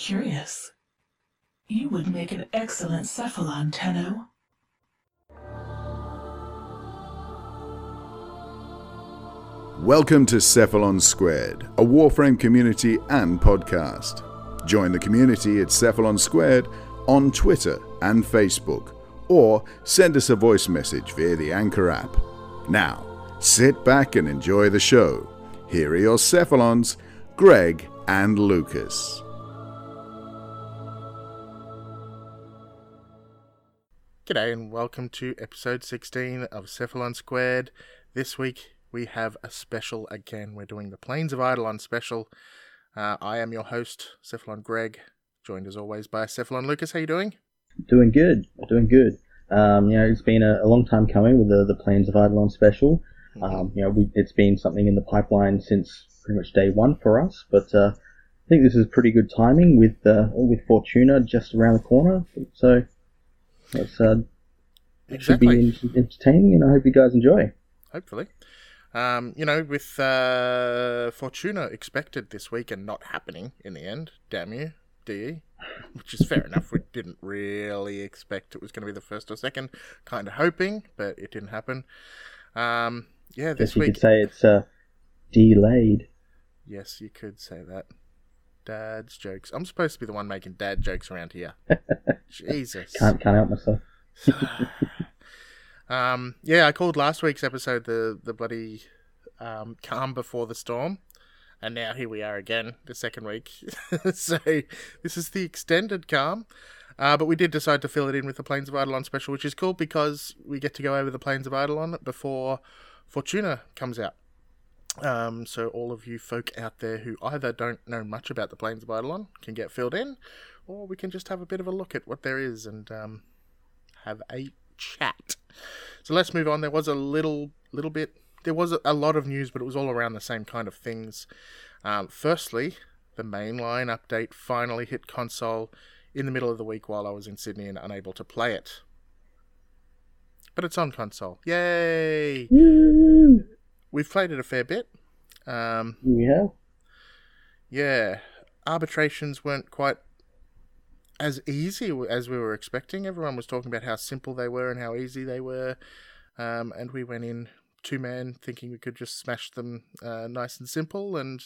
Curious. You would make an excellent Cephalon, Tenno. Welcome to Cephalon Squared, a Warframe community and podcast. Join the community at Cephalon Squared on Twitter and Facebook, or send us a voice message via the Anchor app. Now, sit back and enjoy the show. Here are your Cephalons, Greg and Lucas. G'day and welcome to episode 16 of Cephalon Squared. This week we have a special again. We're doing the Plains of Eidolon special. I am your host, Cephalon Greg, joined as always by Cephalon Lucas. How you doing? Doing good. It's been a long time coming with the Plains of Eidolon special. It's been something in the pipeline since pretty much day one for us, but I think this is pretty good timing with Fortuna just around the corner. So it should be entertaining, and I hope you guys enjoy. Hopefully. With Fortuna expected this week and not happening in the end, damn you, DE, which is fair enough. We didn't really expect it was going to be the first or second, kind of hoping, but it didn't happen. This week... You could say it's delayed. Yes, you could say that. Dad's jokes. I'm supposed to be the one making dad jokes around here. Jesus. Can't help myself. I called last week's episode the bloody calm before the storm, and now here we are again, the second week. So this is the extended calm, but we did decide to fill it in with the Plains of Eidolon special, which is cool because we get to go over the Plains of Eidolon before Fortuna comes out. So all of you folk out there who either don't know much about the Plains of Eidolon can get filled in, or we can just have a bit of a look at what there is and have a chat. So let's move on. There was a little bit. There was a lot of news, but it was all around the same kind of things. Firstly, the mainline update finally hit console in the middle of the week while I was in Sydney and unable to play it. But it's on console. Yay! Woo! We've played it a fair bit. Yeah. Arbitrations weren't quite as easy as we were expecting. Everyone was talking about how simple they were and how easy they were. And we went in two-man thinking we could just smash them nice and simple. And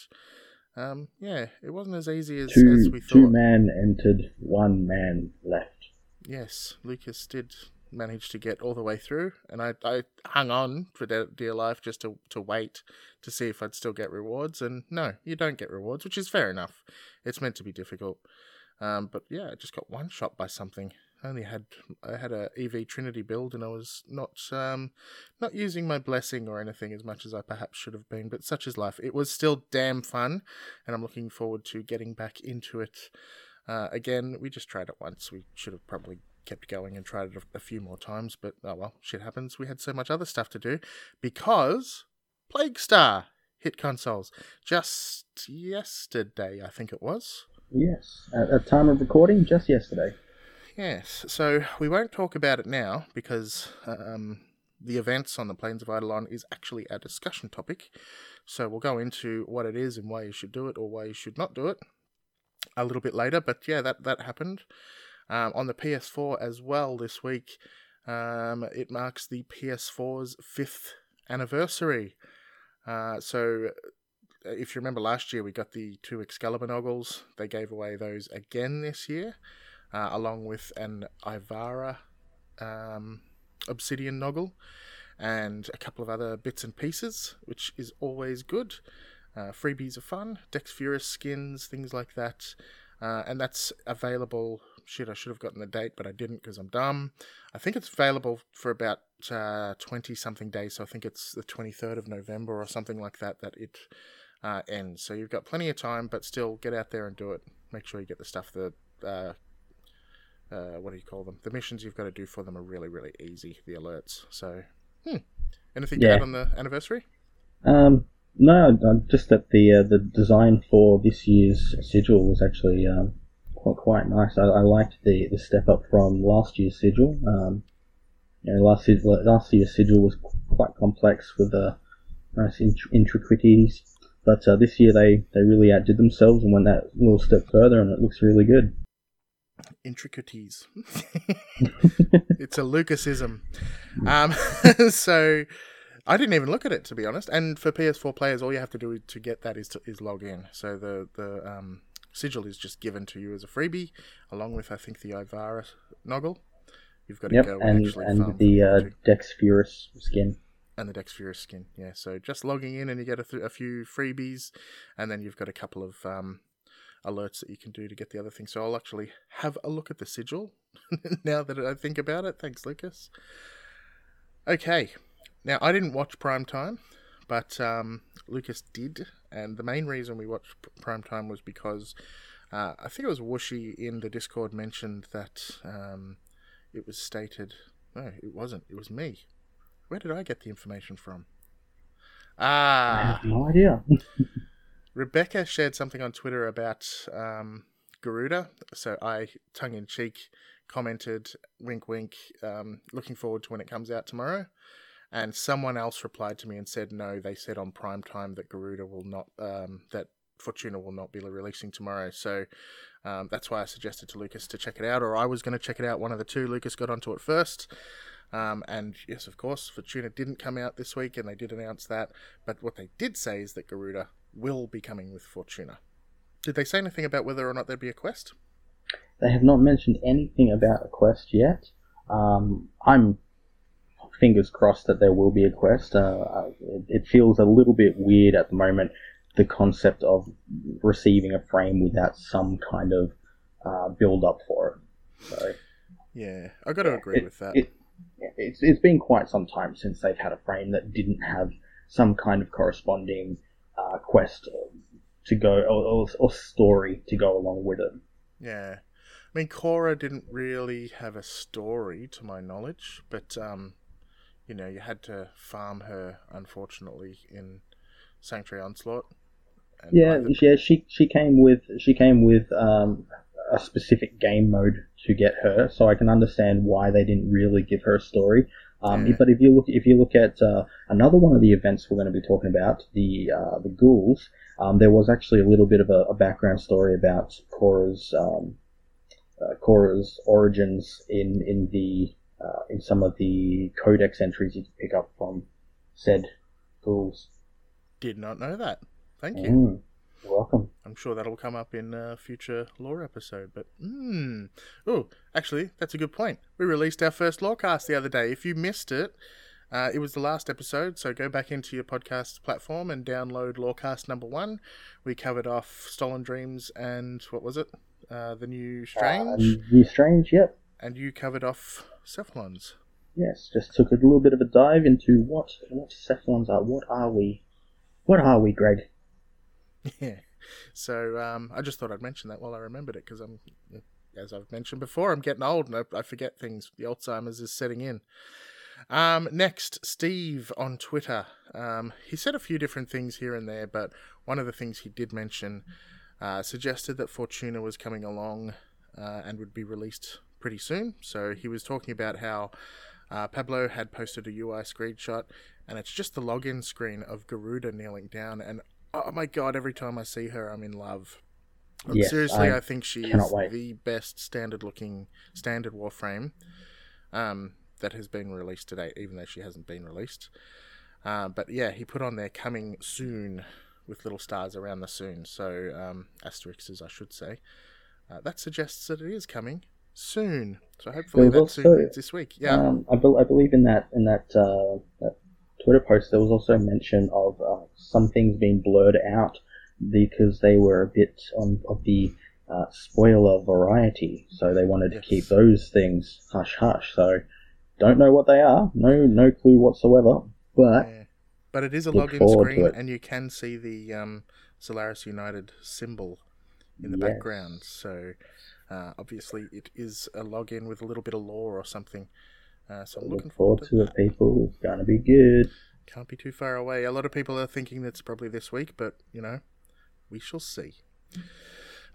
it wasn't as easy as we thought. 2-man entered, 1 man left. Yes, Lucas did manage to get all the way through, and I hung on for dear life just to wait to see if I'd still get rewards, and no, you don't get rewards, which is fair enough. It's meant to be difficult. But yeah, I just got one shot by something. I had a EV Trinity build, and I was not using my blessing or anything as much as I perhaps should have been, but such is life. It was still damn fun, and I'm looking forward to getting back into it. Again, we just tried it once. We should have probably kept going and tried it a few more times, but oh well, shit happens. We had so much other stuff to do because Plague Star hit consoles just yesterday, I think it was. Yes, at time of recording, just yesterday. Yes, so we won't talk about it now because the events on the Plains of Eidolon is actually a discussion topic. So we'll go into what it is and why you should do it or why you should not do it a little bit later. But yeah, that happened. On the PS4 as well this week, it marks the PS4's 5th anniversary. So if you remember last year, we got the 2 Excalibur Noggles. They gave away those again this year, along with an Ivara Obsidian Noggle and a couple of other bits and pieces, which is always good. Freebies are fun, Dex Furus skins, things like that. And that's available. Shit, I should have gotten the date, but I didn't because I'm dumb. I think it's available for about 20-something days, so I think it's the 23rd of November or something like that it ends. So you've got plenty of time, but still get out there and do it. Make sure you get the stuff that, what do you call them? The missions you've got to do for them are really, really easy, the alerts. So, anything to add on the anniversary? No, just that the design for this year's sigil was actually quite nice. I liked the step up from last year's sigil. Last year's sigil was quite complex with nice intricacies, But this year they really outdid themselves and went that little step further, and it looks really good. Intricacies. It's a Lucasism. So I didn't even look at it, to be honest. And for PS4 players, all you have to do to get that is log in. So the sigil is just given to you as a freebie, along with, I think, the Ivara Noggle. You've got to go and actually farm and the Dex Furus skin. And the Dex Furus skin, yeah. So just logging in and you get a few freebies, and then you've got a couple of alerts that you can do to get the other thing. So I'll actually have a look at the sigil now that I think about it. Thanks, Lucas. Okay. Now, I didn't watch Primetime, but Lucas did. And the main reason we watched Primetime was because I think it was Whooshy in the Discord mentioned that it was stated... No, it wasn't. It was me. Where did I get the information from? I have no idea. Rebecca shared something on Twitter about Garuda. So I, tongue-in-cheek, commented, wink, wink, looking forward to when it comes out tomorrow. And someone else replied to me and said, no, they said on Primetime that Garuda will not, that Fortuna will not be releasing tomorrow. So that's why I suggested to Lucas to check it out, or I was going to check it out, one of the two. Lucas got onto it first. And yes, of course, Fortuna didn't come out this week, and they did announce that. But what they did say is that Garuda will be coming with Fortuna. Did they say anything about whether or not there'd be a quest? They have not mentioned anything about a quest yet. I'm fingers crossed that there will be a quest. It feels a little bit weird at the moment, the concept of receiving a frame without some kind of build-up for it. So, yeah, I've got to agree with that. It's been quite some time since they've had a frame that didn't have some kind of corresponding quest to go, or story to go along with it. Yeah. I mean, Cora didn't really have a story, to my knowledge, but, you know, you had to farm her, unfortunately, in Sanctuary Onslaught. She came with a specific game mode to get her, so I can understand why they didn't really give her a story. But if you look at another one of the events we're going to be talking about, the ghouls, there was actually a little bit of a background story about Cora's origins in some of the codex entries you can pick up from said ghouls. Did not know that. Thank you. You're welcome. I'm sure that'll come up in a future lore episode, but oh, actually, that's a good point. We released our first lorecast the other day. If you missed it, it was the last episode, so go back into your podcast platform and download lorecast number 1. We covered off Stolen Dreams and, what was it? The New Strange? New Strange, yep. And you covered off Cephalons. Yes, just took a little bit of a dive into what Cephalons are. What are we? What are we, Greg? Yeah, so I just thought I'd mention that while I remembered it, because as I've mentioned before, I'm getting old and I forget things. The Alzheimer's is setting in. Next, Steve on Twitter. He said a few different things here and there, but one of the things he did mention suggested that Fortuna was coming along and would be released pretty soon. So he was talking about how Pablo had posted a UI screenshot, and it's just the login screen of Garuda kneeling down, and oh my god, every time I see her, I'm in love. Yes, seriously, I think she is the best standard Warframe that has been released to date, even though she hasn't been released. But yeah, he put on there coming soon with little stars around the soon, so asterisks, I should say. That suggests that it is coming soon. So hopefully that soon means this week. Yeah, I believe in that Twitter post, there was also mention of some things being blurred out because they were a bit of the spoiler variety, so they wanted to keep those things hush-hush. So, don't know what they are, no clue whatsoever, but it is a login screen, and you can see the Solaris United symbol in the background, so obviously it is a login with a little bit of lore or something. So I'm looking forward to it, people. It's going to be good. Can't be too far away. A lot of people are thinking that's probably this week, but, you know, we shall see.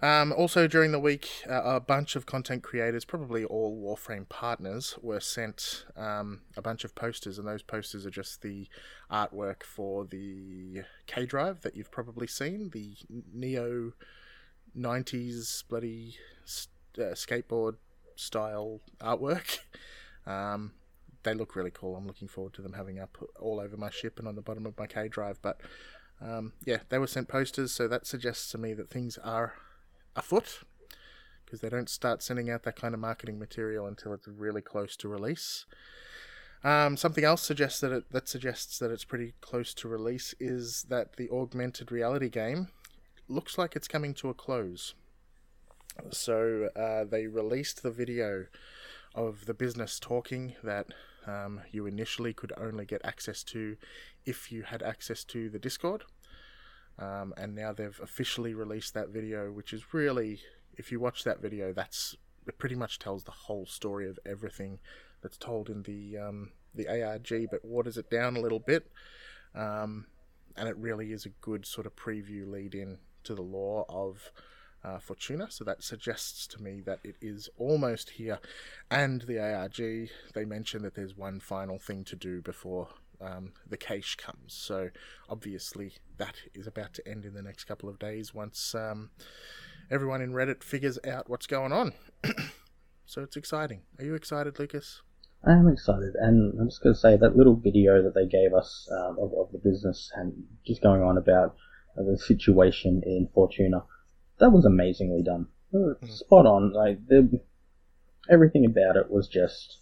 Also, during the week, a bunch of content creators, probably all Warframe partners, were sent a bunch of posters, and those posters are just the artwork for the K-Drive that you've probably seen, the Neo 90s bloody skateboard style artwork. They look really cool. I'm looking forward to them having up all over my ship and on the bottom of my K-Drive. But yeah, they were sent posters, so that suggests to me that things are afoot, because they don't start sending out that kind of marketing material until it's really close to release. Something else suggests that it's pretty close to release is that the augmented reality game looks like it's coming to a close. So they released the video of the business talking that you initially could only get access to if you had access to the Discord. And now they've officially released that video, which is really, if you watch that video, it pretty much tells the whole story of everything that's told in the ARG, but waters it down a little bit. And it really is a good sort of preview lead in to the lore of Fortuna, so that suggests to me that it is almost here. And the ARG, they mention that there's one final thing to do before the cache comes, so obviously that is about to end in the next couple of days once everyone in Reddit figures out what's going on. So it's exciting. Are you excited, Lucas? I am excited, and I'm just going to say that little video that they gave us of the business and just going on about the situation in Fortuna, that was amazingly done. Spot on. Like everything about it was just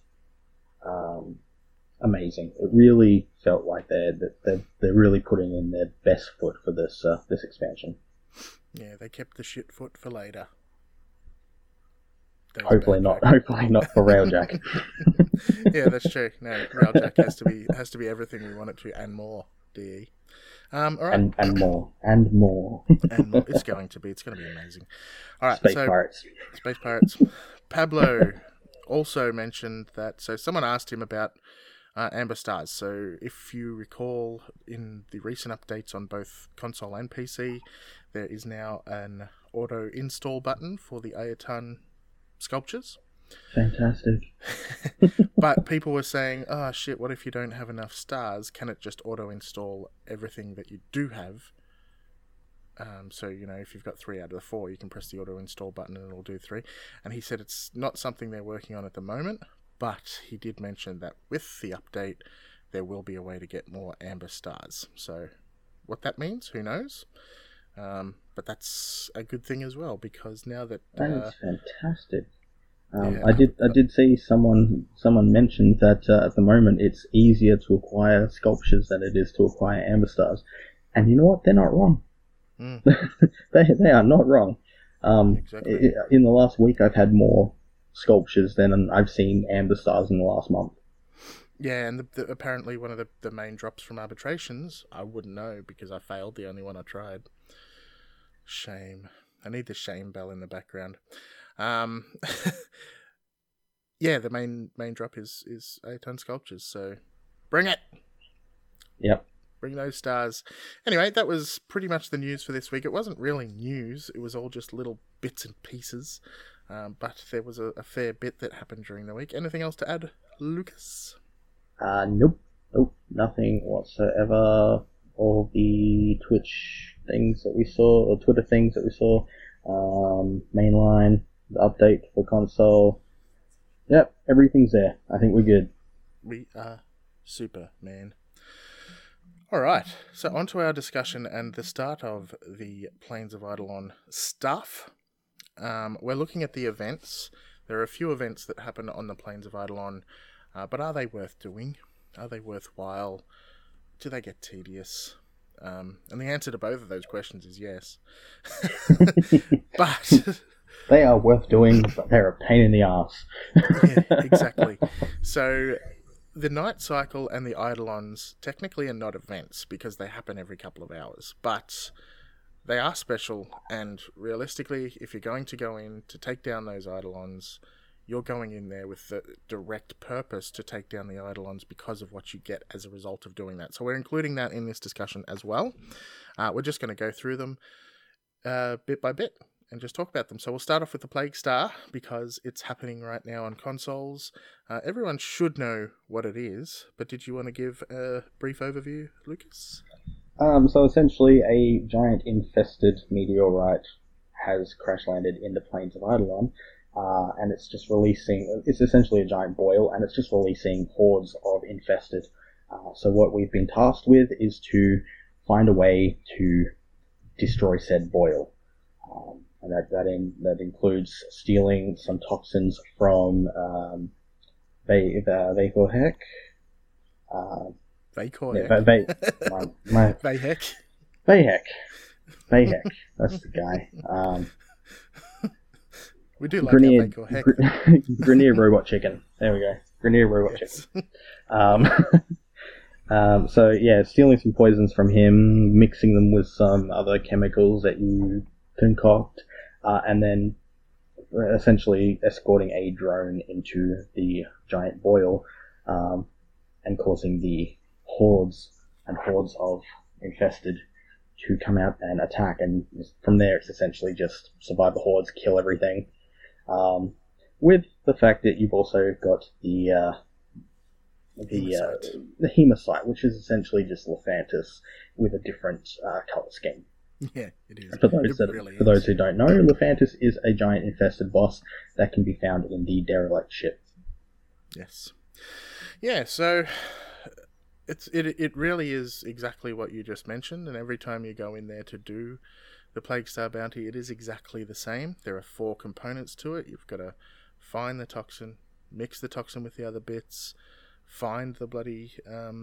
amazing. It really felt like they're really putting in their best foot for this expansion. Yeah, they kept the shit foot for later. Hopefully not for Railjack. Yeah, that's true. No, Railjack has to be everything we want it to and more. DE. All right. And more. And more. It's going to be amazing. All right. Space Pirates. Pablo also mentioned that. So someone asked him about Amber Stars. So if you recall, in the recent updates on both console and PC, there is now an auto install button for the Ayatan sculptures. Fantastic. But people were saying, oh shit, what if you don't have enough stars? Can it just auto install everything that you do have? So, if you've got 3 out of the 4, you can press the auto install button and it'll do 3. And he said it's not something they're working on at the moment, but he did mention that with the update, there will be a way to get more Amber Stars. So what that means, who knows? But that's a good thing as well, because now that... That is fantastic. Yeah. I did see someone mentioned that at the moment it's easier to acquire sculptures than it is to acquire Amber Stars. And you know what? They're not wrong. Mm. They are not wrong. Exactly. In the last week, I've had more sculptures than I've seen Amber Stars in the last month. Yeah, and apparently one of the main drops from arbitrations, I wouldn't know because I failed the only one I tried. Shame. I need the shame bell in the background. Yeah, the main drop is Ayatan sculptures, so bring it. Yep. Bring those stars. Anyway, that was pretty much the news for this week. It wasn't really news. It was all just little bits and pieces. But there was a fair bit that happened during the week. Anything else to add, Lucas? Nope, nothing whatsoever. All the Twitch things that we saw, or Twitter things that we saw, mainline, the update for console. Yep, everything's there. I think we're good. We are super, man. Alright, so on to our discussion and the start of the Plains of Eidolon stuff. We're looking at the events. There are a few events that happen on the Plains of Eidolon, but are they worth doing? Are they worthwhile? Do they get tedious? And the answer to both of those questions is yes. But they are worth doing, but they're a pain in the arse. Yeah, exactly. So the night cycle and the Eidolons technically are not events because they happen every couple of hours, but they are special, and realistically, if you're going to go in to take down those Eidolons, you're going in there with the direct purpose to take down the Eidolons because of what you get as a result of doing that. So we're including that in this discussion as well. We're just going to go through them bit by bit and just talk about them. So we'll start off with the Plague Star because it's happening right now on consoles. Everyone should know what it is, but did you want to give a brief overview, Lucas? So essentially, a giant infested meteorite has crash landed in the plains of Eidolon, and it's just releasing. It's essentially a giant boil, and it's just releasing hordes of infested. So what we've been tasked with is to find a way to destroy said boil, and that includes stealing some toxins from Vayhek. Vayhek. That's the guy. We do like Grineer Robot Chicken. There we go. Grineer Robot Chicken. So yeah, stealing some poisons from him, mixing them with some other chemicals that you concoct, and then essentially escorting a drone into the giant boil, and causing the hordes and hordes of infested to come out and attack. And from there, it's essentially just survive the hordes, kill everything. With the fact that you've also got the Hemocyte, which is essentially just Lephantis with a different color scheme. Yeah, it is. For those who don't know, Lephantis is a giant infested boss that can be found in the derelict ship. Yes. Yeah, so it really is exactly what you just mentioned, and every time you go in there to do the Plague Star bounty, it is exactly the same. There are 4 components to it. You've got to find the toxin, mix the toxin with the other bits, find the bloody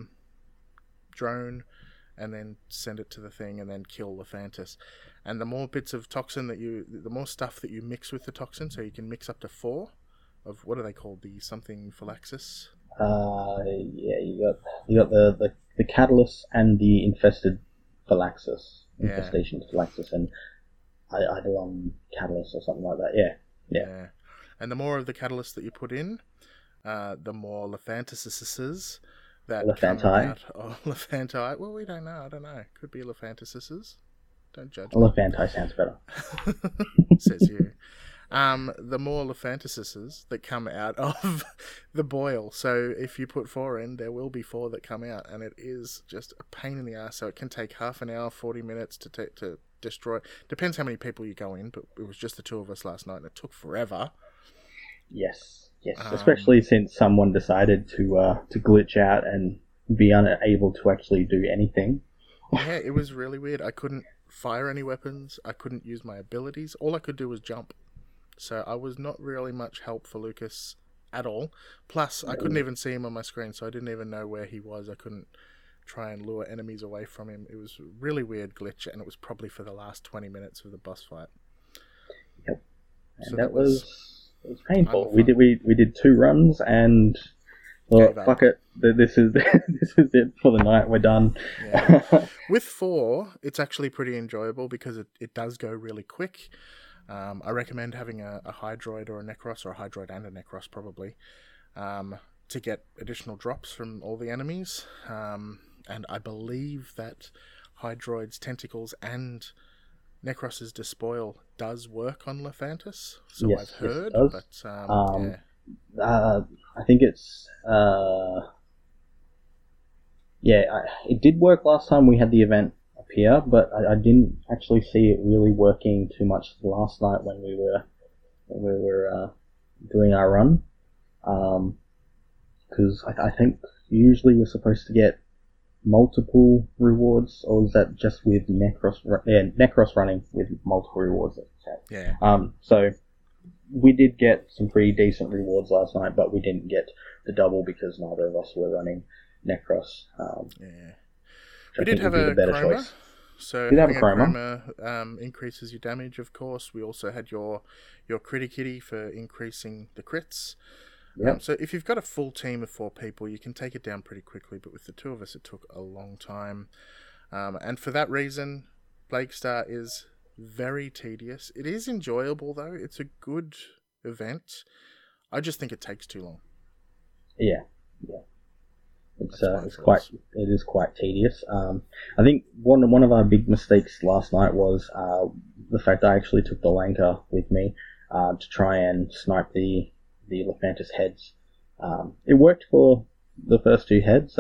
drone, and then send it to the thing, and then kill Lephantis. And the more bits of toxin the more stuff that you mix with the toxin, so you can mix up to 4 of, what are they called? The something phylaxis? Yeah, you got the catalyst and the infested phylaxis. Infestation phylaxis and Eidolon catalyst or something like that. Yeah. And the more of the catalyst that you put in, the more Lephantises that come out of Lephantite. Well, we don't know. I don't know. Could be Lephantises. Don't judge me. Lephantite sounds better. Says you. The more Lephantises that come out of the boil. So if you put 4 in, there will be 4 that come out, and it is just a pain in the ass. So it can take half an hour, 40 minutes to destroy. Depends how many people you go in, but it was just the 2 of us last night, and it took forever. Yes. Especially since someone decided to glitch out and be unable to actually do anything. Yeah, it was really weird. I couldn't fire any weapons. I couldn't use my abilities. All I could do was jump. So I was not really much help for Lucas at all. Plus, I couldn't even see him on my screen, so I didn't even know where he was. I couldn't try and lure enemies away from him. It was a really weird glitch, and it was probably for the last 20 minutes of the boss fight. Yep. And so that was painful. We did 2 runs, and fuck it. This is it for the night. We're done. Yeah. With 4, it's actually pretty enjoyable because it does go really quick. I recommend having a Hydroid or a Necros, or a Hydroid and a Necros probably, to get additional drops from all the enemies. And I believe that Hydroid's Tentacles and Necros's Despoil does work on Lephantis, so yes, I've heard. Yes, it does. I think it's it did work last time we had the event up here, but I didn't actually see it really working too much last night when we were doing our run, because I think usually you're supposed to get multiple rewards, or is that just with Necros? Yeah, Necros running with multiple rewards. Yeah. So we did get some pretty decent rewards last night, but we didn't get the double because neither of us were running Necros. We did have a chroma. Choice. So having a chroma increases your damage, of course. We also had your Critty Kitty for increasing the crits. Yep. So if you've got a full team of 4 people, you can take it down pretty quickly, but with the 2 of us, it took a long time. And for that reason, Plague Star is very tedious. It is enjoyable, though. It's a good event. I just think it takes too long. Yeah. It's That's my it's thoughts. it is quite tedious. I think one of our big mistakes last night was the fact I actually took the Lanka with me to try and snipe the Lephantis heads. It worked for the first two heads,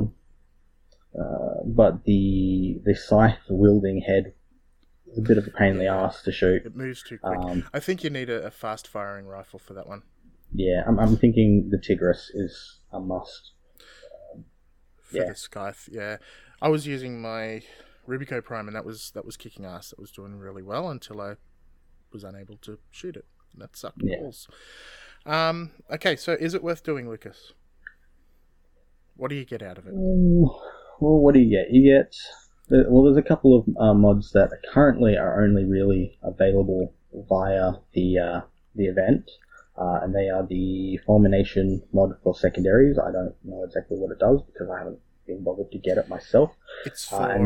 but the scythe wielding head is a bit of a pain in the ass to shoot. It moves too quick. I think you need a fast firing rifle for that one. Yeah, I'm thinking the Tigris is a must. For the Scythe, yeah. I was using my Rubico Prime, and that was kicking ass. That was doing really well until I was unable to shoot it. And that sucked balls. Okay, so is it worth doing, Lucas? What do you get out of it? Well, what do you get? You get there's a couple of mods that currently are only really available via the event, and they are the Fulmination mod for secondaries. I don't know exactly what it does because I haven't been bothered to get it myself. It's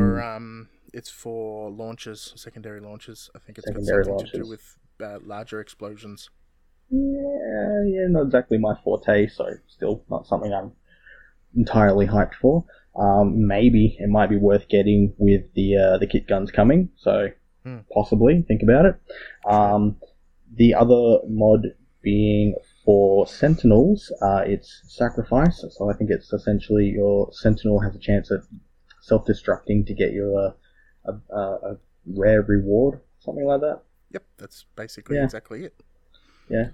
for launches, secondary launches. I think it's got something to do with larger explosions. Yeah, not exactly my forte, so still not something I'm entirely hyped for. Maybe it might be worth getting with the kit guns coming, so possibly think about it. The other mod being for Sentinels, it's Sacrifice, so I think it's essentially your Sentinel has a chance at self-destructing to get you a rare reward, something like that. Yep, that's basically exactly it. Yeah.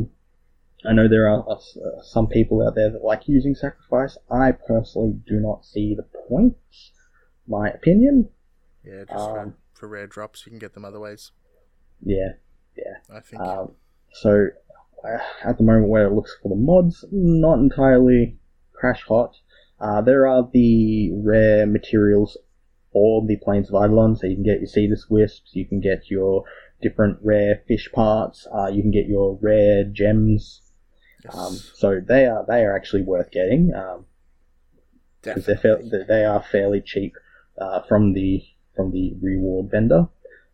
I know there are some people out there that like using Sacrifice. I personally do not see the point. My opinion. Yeah, just for rare drops, you can get them other ways. Yeah. I think. So, at the moment where it looks for the mods, not entirely crash hot. There are the rare materials for the Plains of Eidolon, so you can get your Cetus Wisps, you can get your different rare fish parts, you can get your rare gems. Yes. So they are actually worth getting because they are fairly cheap from the reward vendor.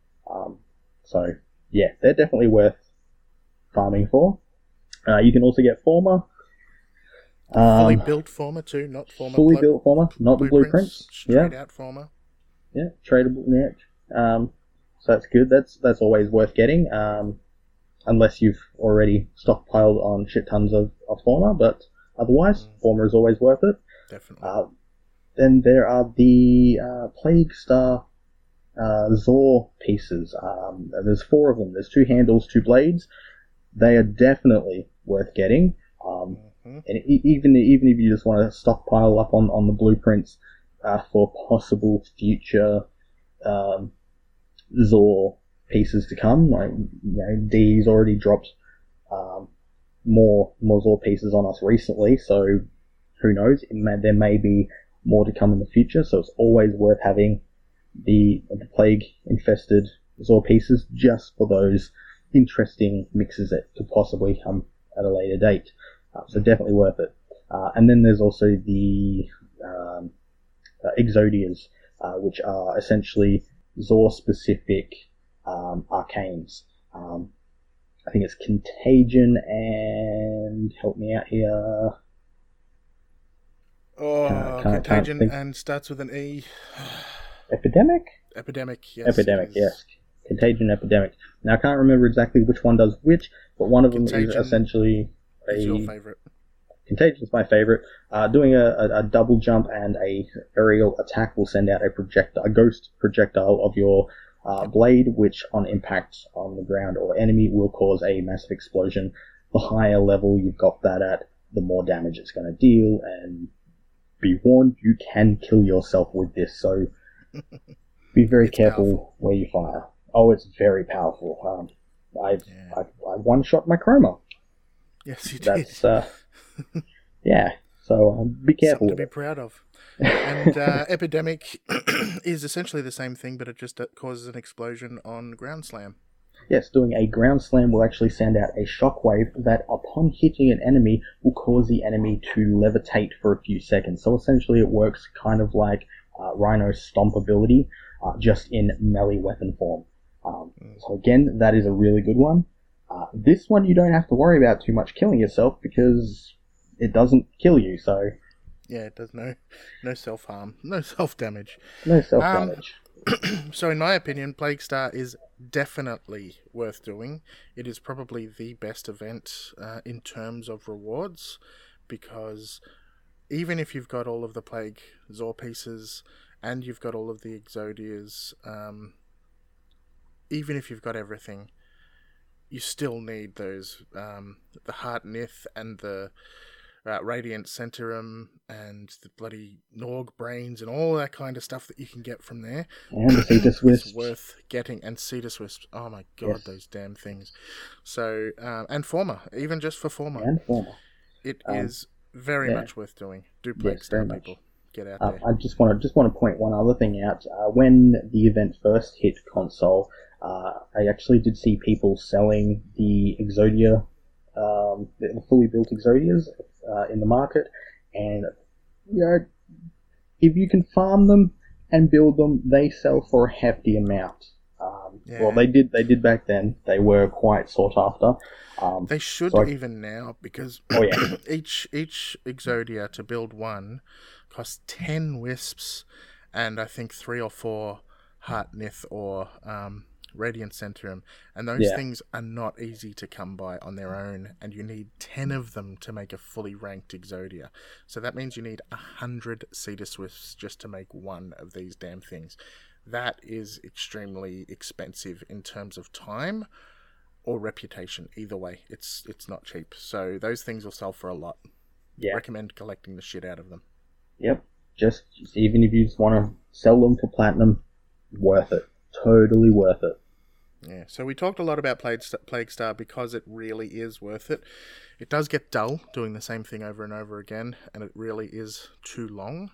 So yeah, they're definitely worth farming for. You can also get Forma. Fully built Forma too, not Forma. Fully built Forma, not the blueprints. Straight out Forma. Yeah, tradable. Yeah. So that's good. That's always worth getting. Unless you've already stockpiled on shit tons of Forma, but otherwise, Forma is always worth it. Definitely. Then there are the Plague Star Zor pieces. There's 4 of them. There's 2 handles, 2 blades. They are definitely worth getting. And even if you just want to stockpile up on the blueprints for possible future Zor pieces to come, like D's already dropped more Zor pieces on us recently, so who knows? There may be more to come in the future. So it's always worth having the plague infested Zor pieces just for those interesting mixes that could possibly come at a later date. So definitely worth it. And then there's also the Exodias, which are essentially Zor-specific arcanes. I think it's Contagion and... help me out here. Contagion and starts with an E. Epidemic? Epidemic, yes. Epidemic, yes. Contagion, Epidemic. Now, I can't remember exactly which one does which, but one of them is essentially... Is your favourite? Contagion's my favourite. Doing a double jump and a aerial attack will send out a ghost projectile of your blade, which on impact on the ground or enemy will cause a massive explosion. The higher level you've got that at, the more damage it's going to deal, and be warned, you can kill yourself with this, so be very careful powerful. Where you fire. Oh, it's very powerful. I one-shot my Chroma. Yes, you did. That's, yeah, so be careful. Something to be proud of. And Epidemic is essentially the same thing, but it just causes an explosion on Ground Slam. Yes, doing a Ground Slam will actually send out a shockwave that, upon hitting an enemy, will cause the enemy to levitate for a few seconds. So essentially it works kind of like Rhino's Stomp ability, just in melee weapon form. So again, that is a really good one. This one you don't have to worry about too much killing yourself because it doesn't kill you, so Yeah, it does no self-harm, no self-damage. No self-damage. So in my opinion, Plague Star is definitely worth doing. It is probably the best event in terms of rewards, because even if you've got all of the Plague Zor pieces and you've got all of the Exodias, even if you've got everything, you still need those, the Heart Nith and the Radiant Centaurum and the bloody Norg Brains and all that kind of stuff that you can get from there. And the Cetus Wisps. It's worth getting. And Cetus Wisps. Oh my god, Yes. those damn things. So, and Former, even just for Former. And Former. It is very yeah. much worth doing. Do Plague Yes, Star, very much. people. Get out there. I just want to point one other thing out. When the event first hit console, I actually did see people selling the Exodia, the fully built Exodias, in the market, and if you can farm them and build them, they sell for a hefty amount. Yeah. Well, they did back then. They were quite sought after. They should so even now, because Oh, yeah. each Exodia to build one costs 10 Wisps and I think 3 or 4 Heart Nith or Radiant Centaurum, and those Yeah. things are not easy to come by on their own, and you need 10 of them to make a fully ranked Exodia. So that means you need 100 Cetus Wisps just to make one of these damn things. That is extremely expensive in terms of time or reputation. Either way, it's not cheap. So those things will sell for a lot. Yeah. Recommend collecting the shit out of them. Yep. Just even if you just want to sell them for platinum, worth it. Totally worth it. Yeah, so we talked a lot about Plague Star because it really is worth it. It does get dull doing the same thing over and over again, and it really is too long.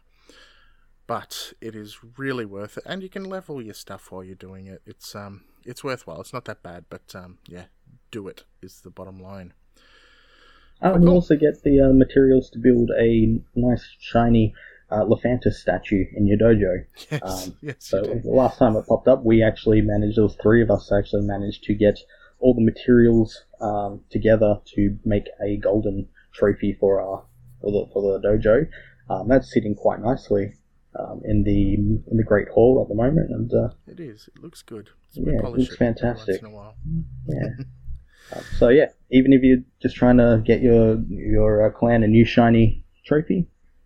But it is really worth it, and you can level your stuff while you're doing it. It's worthwhile. It's not that bad, but yeah, do it is the bottom line. Oh, and you also get the materials to build a nice shiny Lephantis statue in your dojo. Yes, yes. So You do. the last time it popped up, we actually managed, there was 3 of us actually managed to get all the materials together to make a golden trophy for the dojo. That's sitting quite nicely in the Great Hall at the moment, and It is. It looks good. yeah, it Polish looks every fantastic. Once in a while. Yeah. So yeah, even if you're just trying to get your clan a new shiny trophy,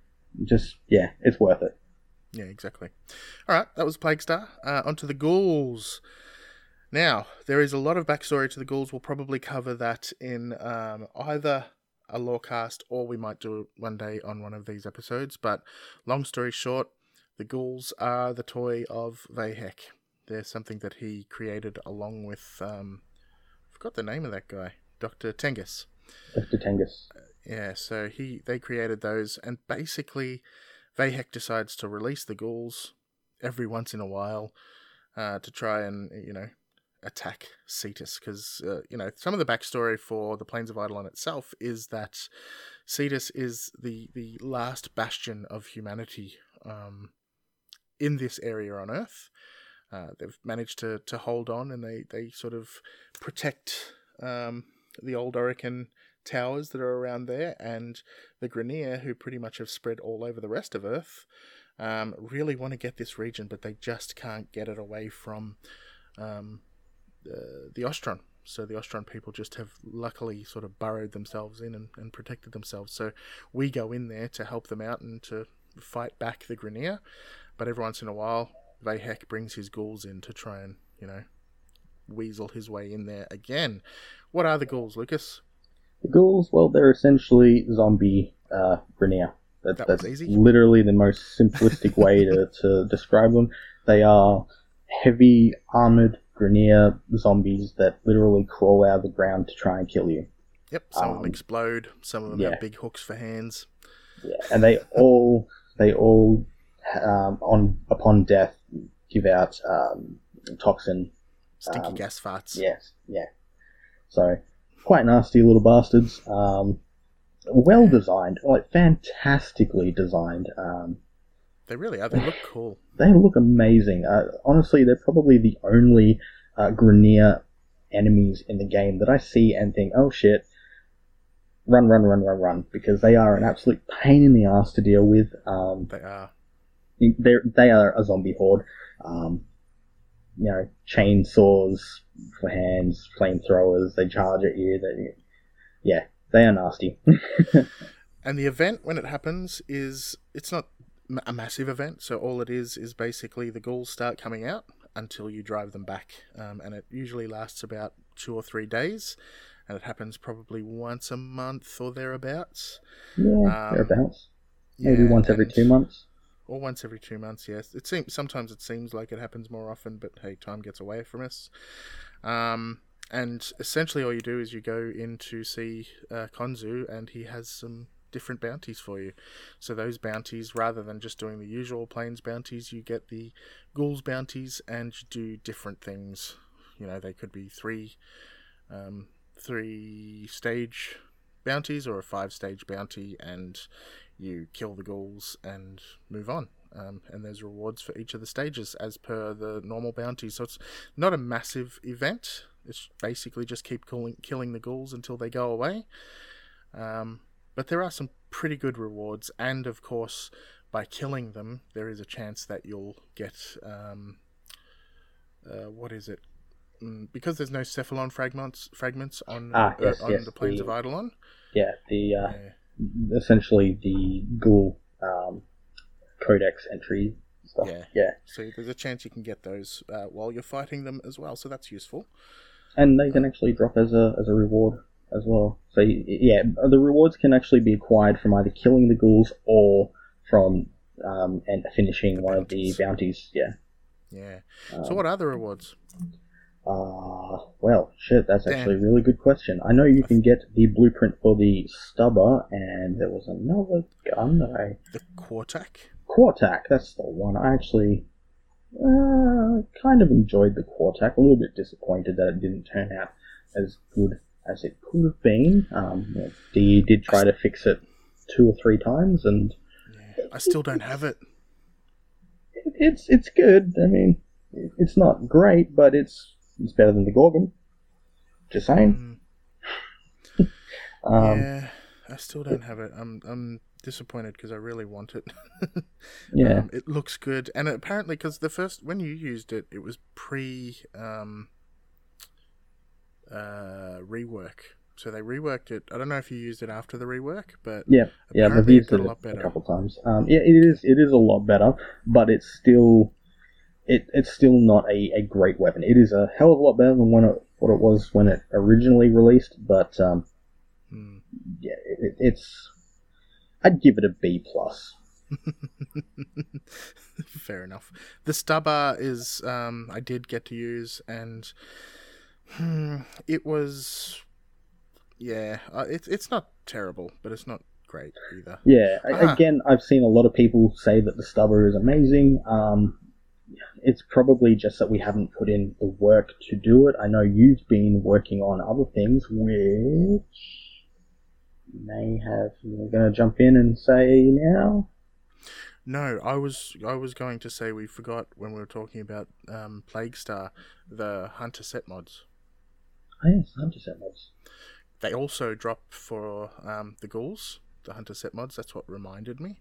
it's worth it. Yeah, exactly. All right, that was Plague Star. Onto the ghouls. Now, there is a lot of backstory to the ghouls. We'll probably cover that in either a lorecast or we might do it one day on one of these episodes. But long story short, the ghouls are the toy of Vahek. They're something that he created along with, I forgot the name of that guy, Dr. Tengus. Dr. Tengus. Yeah, so they created those, and basically Vahek decides to release the ghouls every once in a while to try and, attack Cetus, because, some of the backstory for the Plains of Eidolon itself is that Cetus is the last bastion of humanity in this area on Earth. They've managed to hold on, and they sort of protect the old Orican towers that are around there, and the Grineer, who pretty much have spread all over the rest of Earth, really want to get this region, but they just can't get it away from the Ostron. So the Ostron people just have luckily sort of burrowed themselves in and protected themselves. So we go in there to help them out and to fight back the Grineer, but every once in a while Vahek brings his ghouls in to try and, weasel his way in there again. What are the ghouls, Lucas? The ghouls, well, they're essentially zombie Grineer. That's easy. Literally the most simplistic way to describe them. They are heavy armored Grineer zombies that literally crawl out of the ground to try and kill you. Yep, some of them explode, some of them yeah. have big hooks for hands. Yeah, and they all upon death give out toxin. Stinky gas farts. Yes, yeah. So quite nasty little bastards. Well designed, like fantastically designed. They really are. They look cool. They look amazing. Honestly, they're probably the only Grineer enemies in the game that I see and think, oh shit, run, because they are an absolute pain in the ass to deal with. They are. They are a zombie horde. Chainsaws for hands, flamethrowers, they charge at you. They are nasty. And the event, when it happens, it's not a massive event, so all it is basically the ghouls start coming out until you drive them back, and it usually lasts about 2 or 3 days, and it happens probably once a month or thereabouts. Thereabouts. Maybe once every 2 months. Or once every 2 months, yes. Sometimes it seems like it happens more often, but hey, time gets away from us. And essentially all you do is you go in to see Konzu, and he has some different bounties for you. So those bounties, rather than just doing the usual Plains bounties, you get the ghouls bounties, and you do different things. They could be 3-stage bounties or a 5-stage bounty, and you kill the ghouls and move on. And there's rewards for each of the stages as per the normal bounty. So it's not a massive event. It's basically just keep killing the ghouls until they go away. But there are some pretty good rewards, and of course, by killing them, there is a chance that you'll get what is it? Because there's no Cephalon fragments on the Plains of Eidolon. Yeah, essentially the ghoul codex entry stuff. Yeah. So there's a chance you can get those while you're fighting them as well. So that's useful. And they can actually drop as a reward as well. So the rewards can actually be acquired from either killing the ghouls or from and finishing one of the bounties. Yeah. So what are the rewards? That's actually a really good question. I know you can get the blueprint for the Stubber, and there was another gun that The Quartak? Quartak, that's the one. I actually kind of enjoyed the Quartak. A little bit disappointed that it didn't turn out as good as it could have been. DE did try to fix it 2 or 3 times, and I still don't have it. It's good. I mean, it's not great, but it's better than the Gorgon. Just saying. I still don't have it. I'm disappointed because I really want it. It looks good, and apparently because when you used it, it was pre rework. So they reworked it. I don't know if you used it after the rework, but I've used it a couple times. It is a lot better, but it's still not a great weapon. It is a hell of a lot better than what it was when it originally released, but it's I'd give it a B+. Fair enough. The Stubber is I did get to use, and it was it's not terrible, but it's not great either. Again, I've seen a lot of people say that the Stubber is amazing. It's probably just that we haven't put in the work to do it. I know you've been working on other things, which may have. You're going to jump in and say now? No, I was going to say we forgot when we were talking about Plague Star, the Hunter set mods. Oh yes, Hunter set mods. They also drop for the ghouls, the Hunter set mods. That's what reminded me.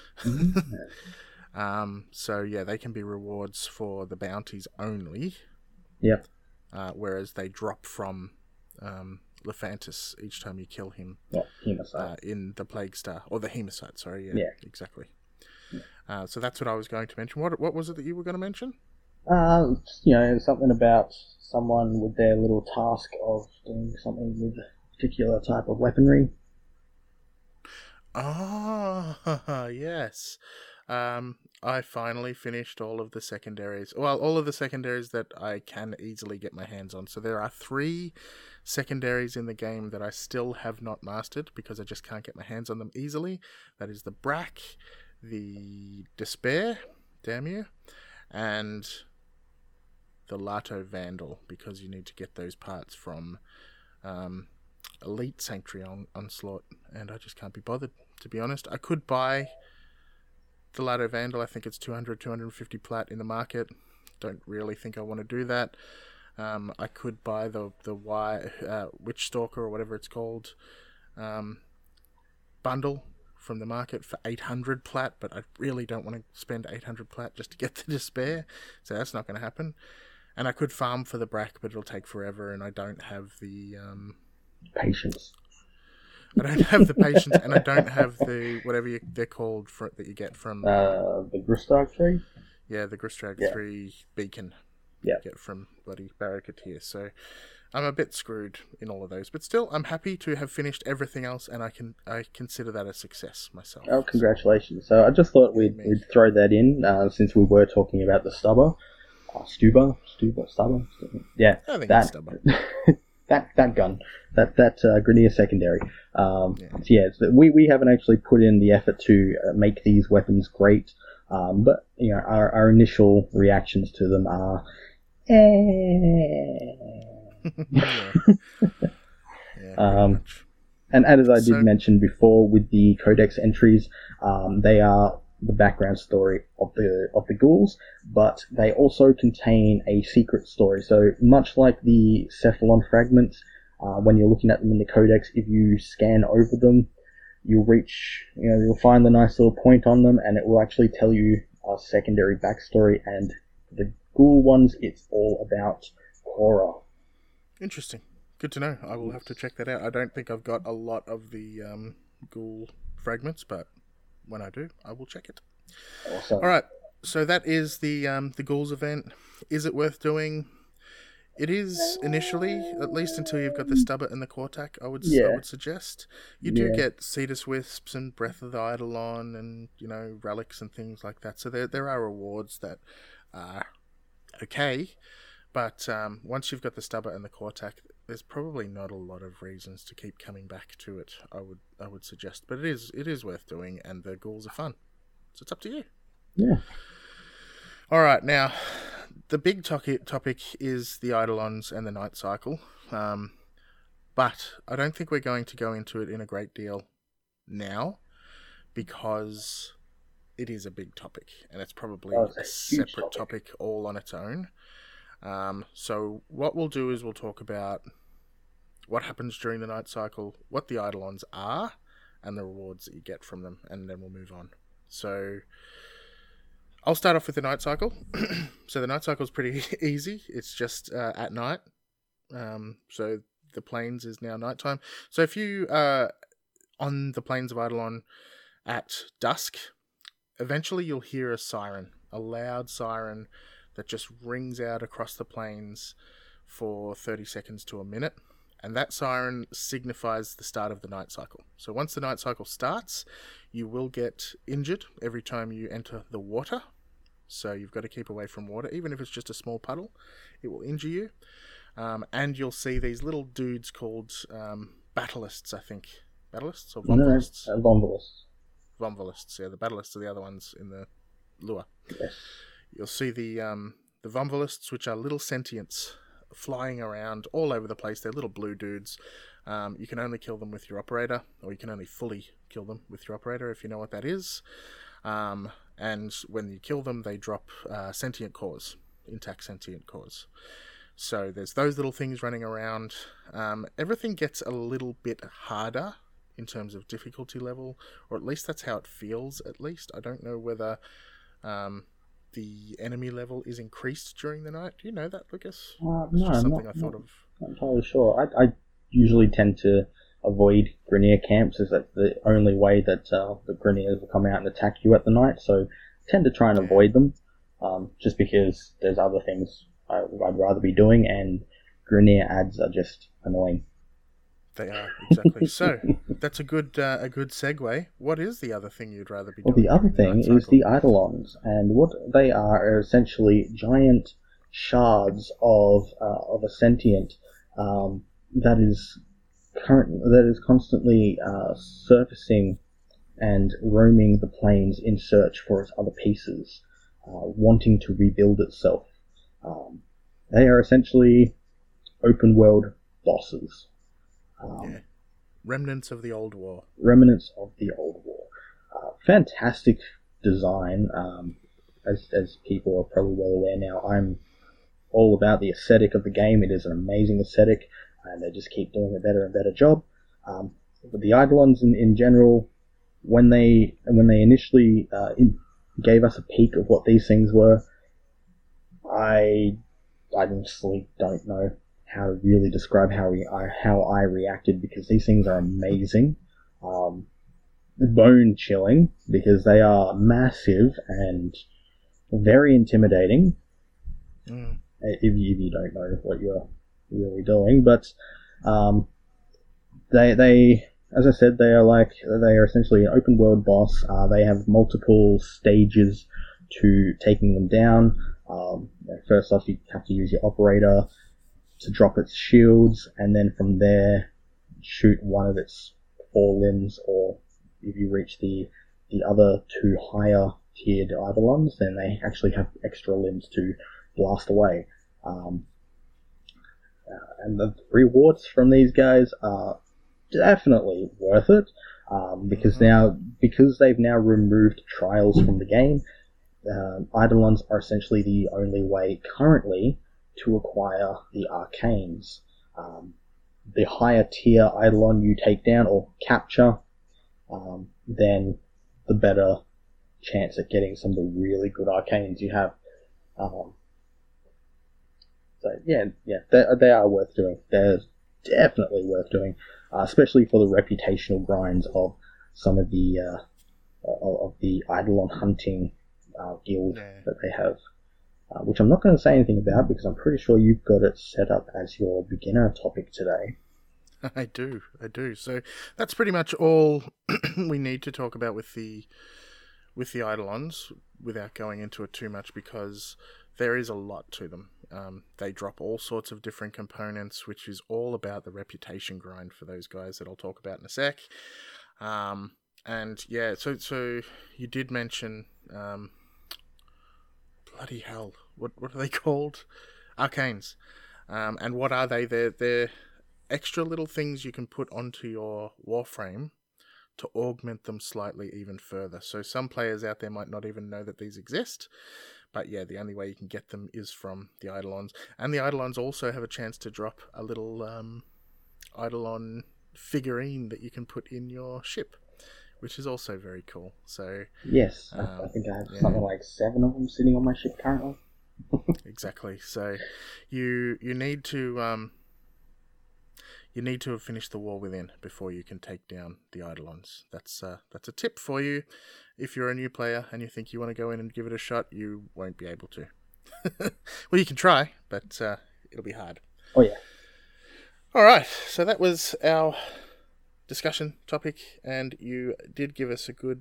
They can be rewards for the bounties only. Yep. Whereas they drop from Lephantis each time you kill him. Hemocide. In the Plague Star. Or the Hemocide, sorry. Yeah. Exactly. So that's what I was going to mention. What was it that you were going to mention? Something about someone with their little task of doing something with a particular type of weaponry. Yes. I finally finished all of the secondaries. Well, all of the secondaries that I can easily get my hands on. So there are 3 secondaries in the game that I still have not mastered because I just can't get my hands on them easily. That is the Brack, the Despair, damn you, and the Lato Vandal, because you need to get those parts from Elite Sanctuary Onslaught, and I just can't be bothered, to be honest. I could buy the Lato Vandal. I think it's 250 plat in the market. Don't really think I want to do that. I could buy the Witch Stalker or whatever it's called. bundle from the market for 800 plat, but I really don't want to spend 800 plat just to get the despair, so that's not going to happen. And I could farm for the Brack, but it'll take forever, and I don't have the patience. I don't have the patience, and I don't have the whatever they're called that you get from the Grustag tree. Yeah, the Grustag 3 beacon. Yeah, you get from bloody Barracuda. So I'm a bit screwed in all of those, but still, I'm happy to have finished everything else, and I consider that a success myself. Oh, congratulations! So I just thought we'd throw that in since we were talking about the stubber, stubber. Yeah, I think it's stubber. that gun, that Grineer secondary. So we haven't actually put in the effort to make these weapons great, but you know our initial reactions to them are. And as I did mention before, with the codex entries, they are the background story of the ghouls, but they also contain a secret story. So much like the Cephalon fragments, when you're looking at them in the codex, if you scan over them, you'll find the nice little point on them, and it will actually tell you a secondary backstory. And the ghoul ones, it's all about horror. Interesting. Good to know. I will have to check that out. I don't think I've got a lot of the ghoul fragments, but when I do, I will check it. Awesome. All right. So that is the ghouls event. Is it worth doing? It is initially, at least until you've got the stubber and the Quartak. I would suggest you do get Cetus Wisps and Breath of the Eidolon and relics and things like that. So there are rewards that are okay. But once you've got the stubber and the Quartak, there's probably not a lot of reasons to keep coming back to it. I would suggest, but it is worth doing, and the ghouls are fun. So it's up to you. Yeah. All right, now the big topic is the Eidolons and the Night Cycle, but I don't think we're going to go into it in a great deal now because it is a big topic, and it's probably a separate topic all on its own. So what we'll do is we'll talk about what happens during the Night Cycle, what the Eidolons are, and the rewards that you get from them, and then we'll move on. So I'll start off with the Night Cycle. So the Night Cycle is pretty easy. It's just at night. So the plains is now nighttime. So if you are on the plains of Eidolon at dusk, eventually you'll hear a siren, a loud siren that just rings out across the plains for 30 seconds to a minute. And that siren signifies the start of the Night Cycle. So once the Night Cycle starts, you will get injured every time you enter the water. So you've got to keep away from water. Even if it's just a small puddle, it will injure you. And you'll see these little dudes called Battleists, I think. Battleists or Vomvalists? No, Vomvalists. Vomvalists, yeah. The Battleists are the other ones in the lure. Yes. You'll see the Vomvalists, which are little sentients flying around all over the place. They're little blue dudes. You can only kill them with your operator, or you can only fully kill them with your operator, if you know what that is. And when you kill them, they drop sentient cores, intact sentient cores. So there's those little things running around. Everything gets a little bit harder in terms of difficulty level, or at least that's how it feels, at least. I don't know whether the enemy level is increased during the night. Do you know that, Lucas? No, something I thought of. Not entirely sure. I usually tend to avoid Grineer camps, as that's the only way that the Grineers will come out and attack you at the night. So I tend to try and avoid them, just because there's other things I'd rather be doing, and Grineer ads are just annoying. They are, exactly. So that's a good segue. What is the other thing you'd rather be doing? Well, the other thing is the Eidolons, and what they are essentially giant shards of a sentient that is constantly surfacing and roaming the plains in search for its other pieces, wanting to rebuild itself. They are essentially open world bosses. Remnants of the old war. Fantastic design. As people are probably well aware now, I'm all about the aesthetic of the game. It is an amazing aesthetic, and they just keep doing a better and better job. the Eidolons in general, when they initially gave us a peek of what these things were, I honestly don't know how to really describe how I reacted, because these things are amazing, bone chilling, because they are massive and very intimidating. If you don't know what you're really doing, but they as I said, they are essentially an open world boss. They have multiple stages to taking them down. First off, you have to use your operator to drop its shields, and then from there shoot one of its four limbs, or if you reach the other two higher tiered Eidolons, then they actually have extra limbs to blast away. And the rewards from these guys are definitely worth it, because they've now removed trials from the game. Eidolons are essentially the only way currently to acquire the arcanes. The higher tier Eidolon you take down or capture, then the better chance at getting some of the really good arcanes you have. So they are worth doing. They're definitely worth doing, especially for the reputational grinds of some of the Eidolon hunting guild that they have, which I'm not going to say anything about because I'm pretty sure you've got it set up as your beginner topic today. I do. So that's pretty much all we need to talk about with the Eidolons, without going into it too much, because there is a lot to them. They drop all sorts of different components, which is all about the reputation grind for those guys that I'll talk about in a sec. And yeah, so you did mention, bloody hell, what are they called? Arcanes. And what are they? They're extra little things you can put onto your Warframe to augment them slightly even further. So some players out there might not even know that these exist. But yeah, the only way you can get them is from the Eidolons. And the Eidolons also have a chance to drop a little Eidolon figurine that you can put in your ship, which is also very cool. So yes, I think I have something like 7 of them sitting on my ship currently. Exactly. So you need to have finished the War Within before you can take down the Eidolons. That's a tip for you. If you're a new player and you think you want to go in and give it a shot, you won't be able to. Well, you can try, but it'll be hard. Oh yeah. All right. So that was our discussion topic, and you did give us a good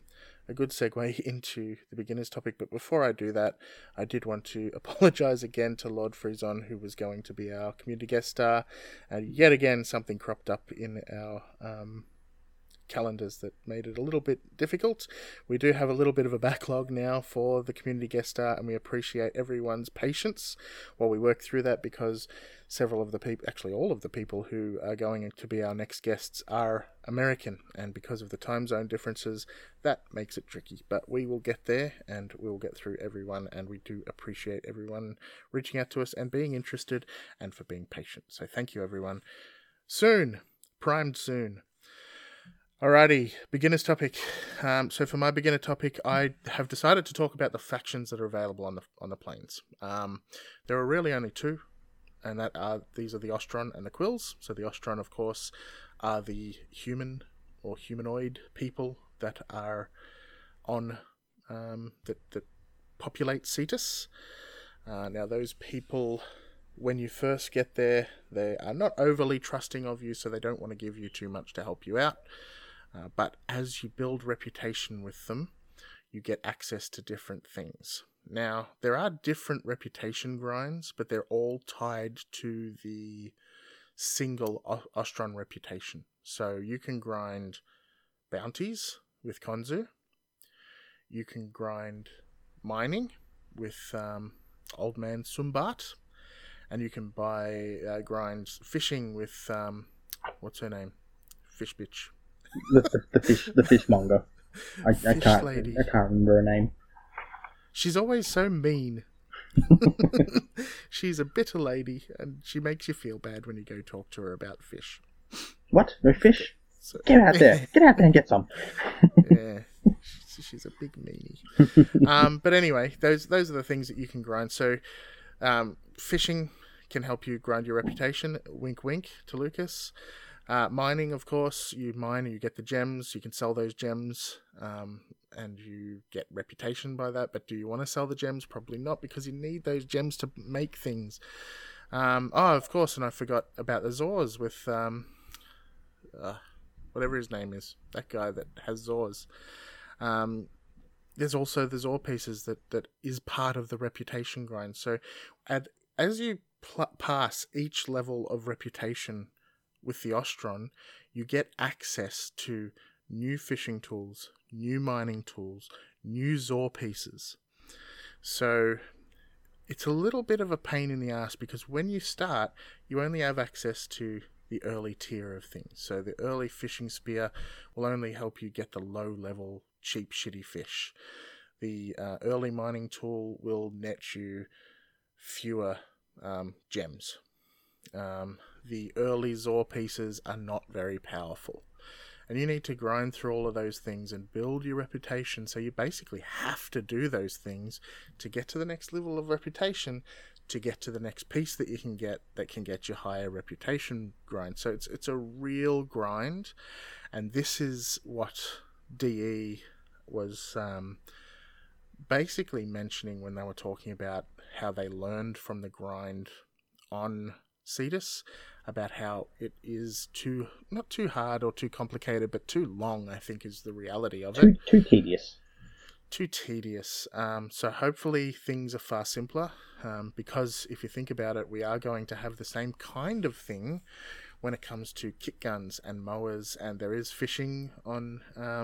segue into the beginner's topic. But before I do that, I did want to apologise again to Lord Frison, who was going to be our community guest star, and yet again something cropped up in our calendars that made it a little bit difficult. We do have a little bit of a backlog now for the community guest star, and we appreciate everyone's patience while we work through that, because several of the people, actually all of the people who are going to be our next guests are American, and because of the time zone differences, that makes it tricky. But we will get there, and we will get through everyone, and we do appreciate everyone reaching out to us and being interested, and for being patient. So thank you, everyone. Soon, primed soon. Alrighty, beginner's topic. So for my beginner topic, I have decided to talk about the factions that are available on the plains. There are really only 2, and these are the Ostron and the Quills. So the Ostron, of course, are the human or humanoid people that are on that populate Cetus. Now those people, when you first get there, they are not overly trusting of you, so they don't want to give you too much to help you out. But as you build reputation with them, you get access to different things. Now, there are different reputation grinds, but they're all tied to the single Ostron reputation. So you can grind bounties with Konzu. You can grind mining with Old Man Sumbat. And you can grind fishing with, what's her name? Fish bitch. The fishmonger. I can't remember her name. She's always so mean. She's a bitter lady, and she makes you feel bad when you go talk to her about fish. What? No fish? So, Get out there and get some. yeah, she's a big meanie. But anyway, those are the things that you can grind. So, fishing can help you grind your reputation. Wink, wink to Lucas. Mining, of course, you mine and you get the gems. You can sell those gems, and you get reputation by that. But do you want to sell the gems? Probably not, because you need those gems to make things. Of course, and I forgot about the Zors with whatever his name is, that guy that has Zors. There's also the Zor pieces that is part of the reputation grind. So as you pass each level of reputation with the Ostron, you get access to new fishing tools, new mining tools, new Zor pieces. So it's a little bit of a pain in the ass, because when you start, you only have access to the early tier of things. So the early fishing spear will only help you get the low level, cheap, shitty fish. The early mining tool will net you fewer gems. The early Zor pieces are not very powerful. And you need to grind through all of those things and build your reputation. So you basically have to do those things to get to the next level of reputation, to get to the next piece that you can get that can get you higher reputation grind. So it's a real grind. And this is what DE was basically mentioning when they were talking about how they learned from the grind on Cetus, about how it is not too hard or too complicated, but too long, I think, is the reality of it. Too tedious. Too tedious. So hopefully things are far simpler, because if you think about it, we are going to have the same kind of thing when it comes to kick guns and mowers, and there is fishing on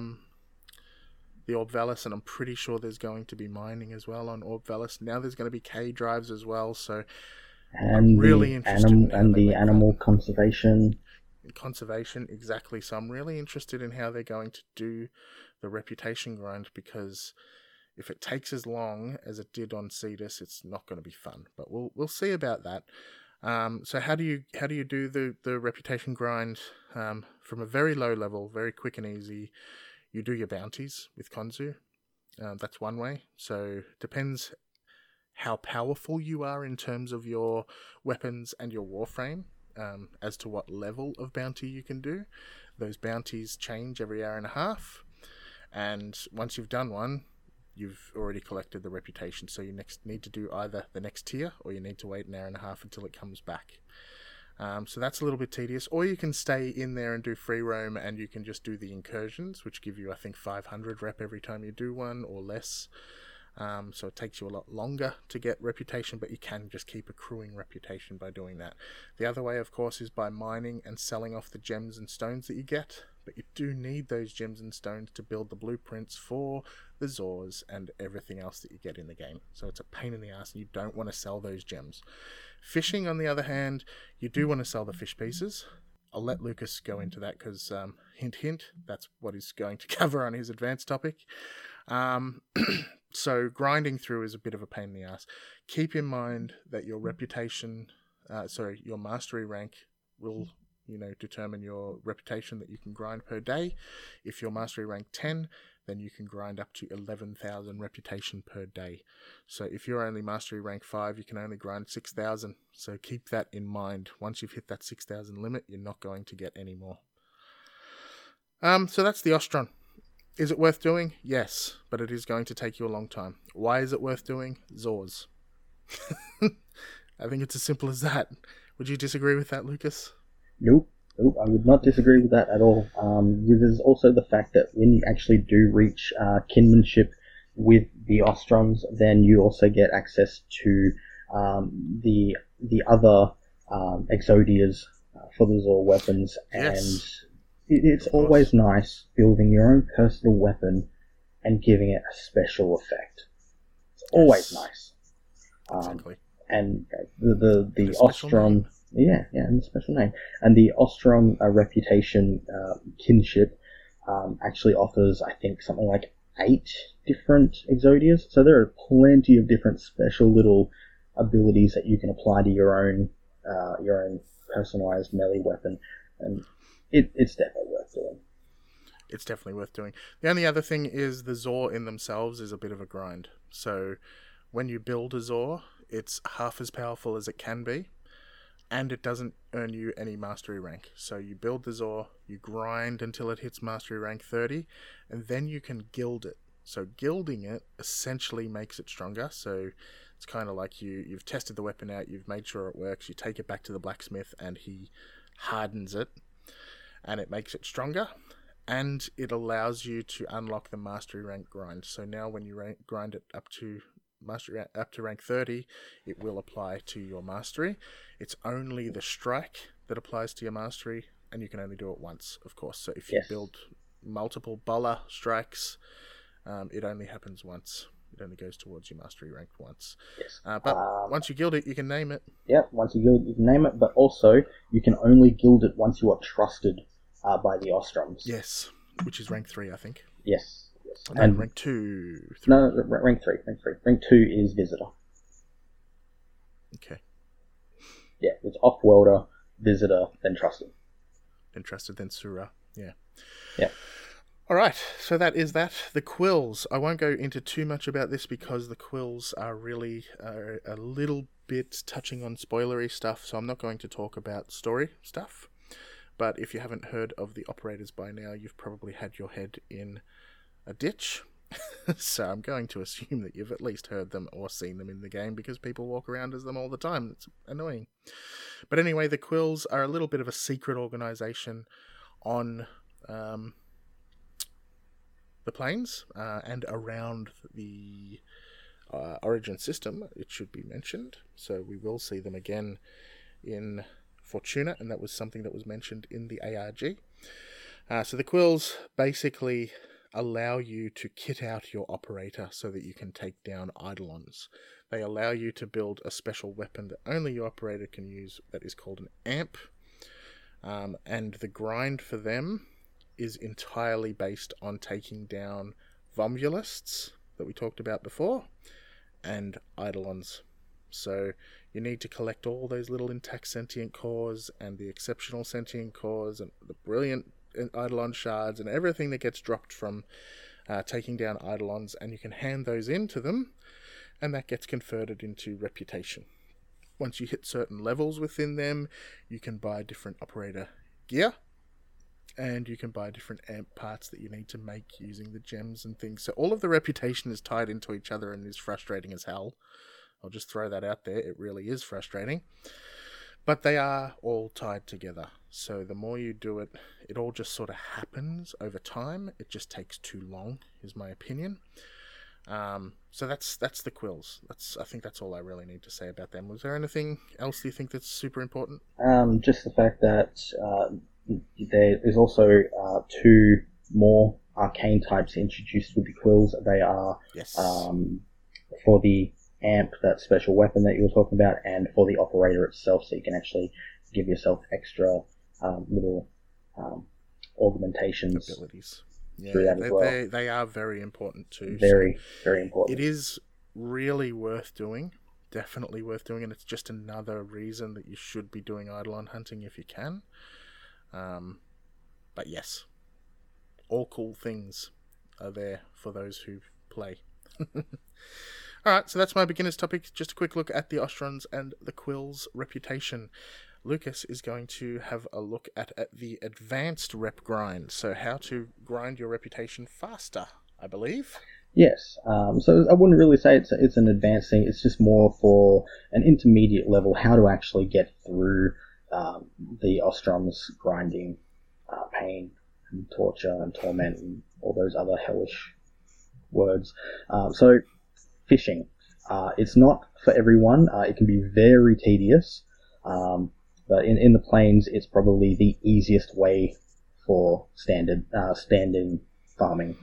the Orb Velis, and I'm pretty sure there's going to be mining as well on Orb Velis. Now there's going to be K drives as well, so And I'm really interested in the animal conservation. Conservation, exactly. So I'm really interested in how they're going to do the reputation grind, because if it takes as long as it did on Cetus, it's not going to be fun. But we'll see about that. So how do you do the reputation grind from a very low level, very quick and easy? You do your bounties with Konzu. That's one way. So depends how powerful you are in terms of your weapons and your warframe, as to what level of bounty you can do. Those bounties change every hour and a half, and once you've done one, you've already collected the reputation. So you next need to do either the next tier, or you need to wait an hour and a half until it comes back. So that's a little bit tedious. Or you can stay in there and do free roam, and you can just do the incursions, which give you, I think, 500 rep every time you do one, or less. So it takes you a lot longer to get reputation, but you can just keep accruing reputation by doing that. The other way, of course, is by mining and selling off the gems and stones that you get, but you do need those gems and stones to build the blueprints for the Zors and everything else that you get in the game. So it's a pain in the ass, and you don't want to sell those gems. Fishing, on the other hand, you do want to sell the fish pieces. I'll let Lucas go into that, because, hint, hint, that's what he's going to cover on his advanced topic. So grinding through is a bit of a pain in the ass. Keep in mind that your reputation, your mastery rank will, determine your reputation that you can grind per day. If you're mastery rank 10, then you can grind up to 11,000 reputation per day. So if you're only mastery rank 5, you can only grind 6,000. So keep that in mind. Once you've hit that 6,000 limit, you're not going to get any more. So that's the Ostron. Is it worth doing? Yes, but it is going to take you a long time. Why is it worth doing? Zors. I think it's as simple as that. Would you disagree with that, Lucas? Nope, I would not disagree with that at all. There's also the fact that when you actually do reach kinship with the Ostrons, then you also get access to the other Exodias for the Zor weapons, Yes. and it's always nice building your own personal weapon and giving it a special effect. It's always nice. Exactly. And the Ostron, and the special name. And the Ostron reputation kinship actually offers, I think, something like 8 different Exodias. So there are plenty of different special little abilities that you can apply to your own personalized melee weapon, and it's definitely worth doing. It's definitely worth doing. The only other thing is the Zor in themselves is a bit of a grind. So when you build a Zor, it's half as powerful as it can be, and it doesn't earn you any mastery rank. So you build the Zor, you grind until it hits mastery rank 30, and then you can gild it. So gilding it essentially makes it stronger. So it's kind of like you've tested the weapon out, you've made sure it works, you take it back to the blacksmith and he hardens it, and it makes it stronger. And it allows you to unlock the mastery rank grind. So now when you grind it up to rank 30, it will apply to your mastery. It's only the strike that applies to your mastery, and you can only do it once, of course. So if you build multiple Bola strikes, it only happens once. It only goes towards your mastery rank once. Yes. But once you gild it, you can name it. Yeah, once you gild it, you can name it, but also you can only gild it once you are trusted by the Ostroms. Yes, which is rank 3, I think. Yes. And rank 2. 3. No, rank 3. Rank 2 is Visitor. Okay. Yeah, it's Off-Worlder, Visitor, then Trusted. Then Trusted, then Surah. Yeah. Yeah. Alright, so that is that. The quills. I won't go into too much about this because the quills are really a little bit touching on spoilery stuff, so I'm not going to talk about story stuff. But if you haven't heard of the operators by now, you've probably had your head in a ditch. So I'm going to assume that you've at least heard them or seen them in the game because people walk around as them all the time. It's annoying. But anyway, the quills are a little bit of a secret organization on the planes and around the Origin system, it should be mentioned. So we will see them again in Fortuna, and that was something that was mentioned in the ARG. So the quills basically allow you to kit out your operator so that you can take down Eidolons. They allow you to build a special weapon that only your operator can use that is called an amp. And the grind for them is entirely based on taking down Vomulists that we talked about before and Eidolons. So you need to collect all those little intact sentient cores and the exceptional sentient cores and the brilliant Eidolon shards and everything that gets dropped from taking down Eidolons, and you can hand those in to them, and that gets converted into reputation. Once you hit certain levels within them, you can buy different operator gear, and you can buy different amp parts that you need to make using the gems and things. So all of the reputation is tied into each other and is frustrating as hell. I'll just throw that out there. It really is frustrating. But they are all tied together. So the more you do it, it all just sort of happens over time. It just takes too long, is my opinion. So that's the quills. I think that's all I really need to say about them. Was there anything else you think that's super important? Just the fact that there is also 2 more arcane types introduced with the quills. They are for the amp, that special weapon that you were talking about, and for the operator itself, so you can actually give yourself extra little augmentations abilities. through that as well. They are very important too. Very important. It is really worth doing. Definitely worth doing, and it's just another reason that you should be doing Eidolon hunting if you can. But yes, all cool things are there for those who play. Alright, so that's my beginner's topic. Just a quick look at the Ostrons and the quills' reputation. Lucas is going to have a look at the advanced rep grind. So how to grind your reputation faster, I believe. Yes, so I wouldn't really say it's an advanced thing. It's just more for an intermediate level, how to actually get through the Ostroms grinding pain and torture and torment and all those other hellish words. So fishing. It's not for everyone. It can be very tedious. But in the plains, it's probably the easiest way for standing farming.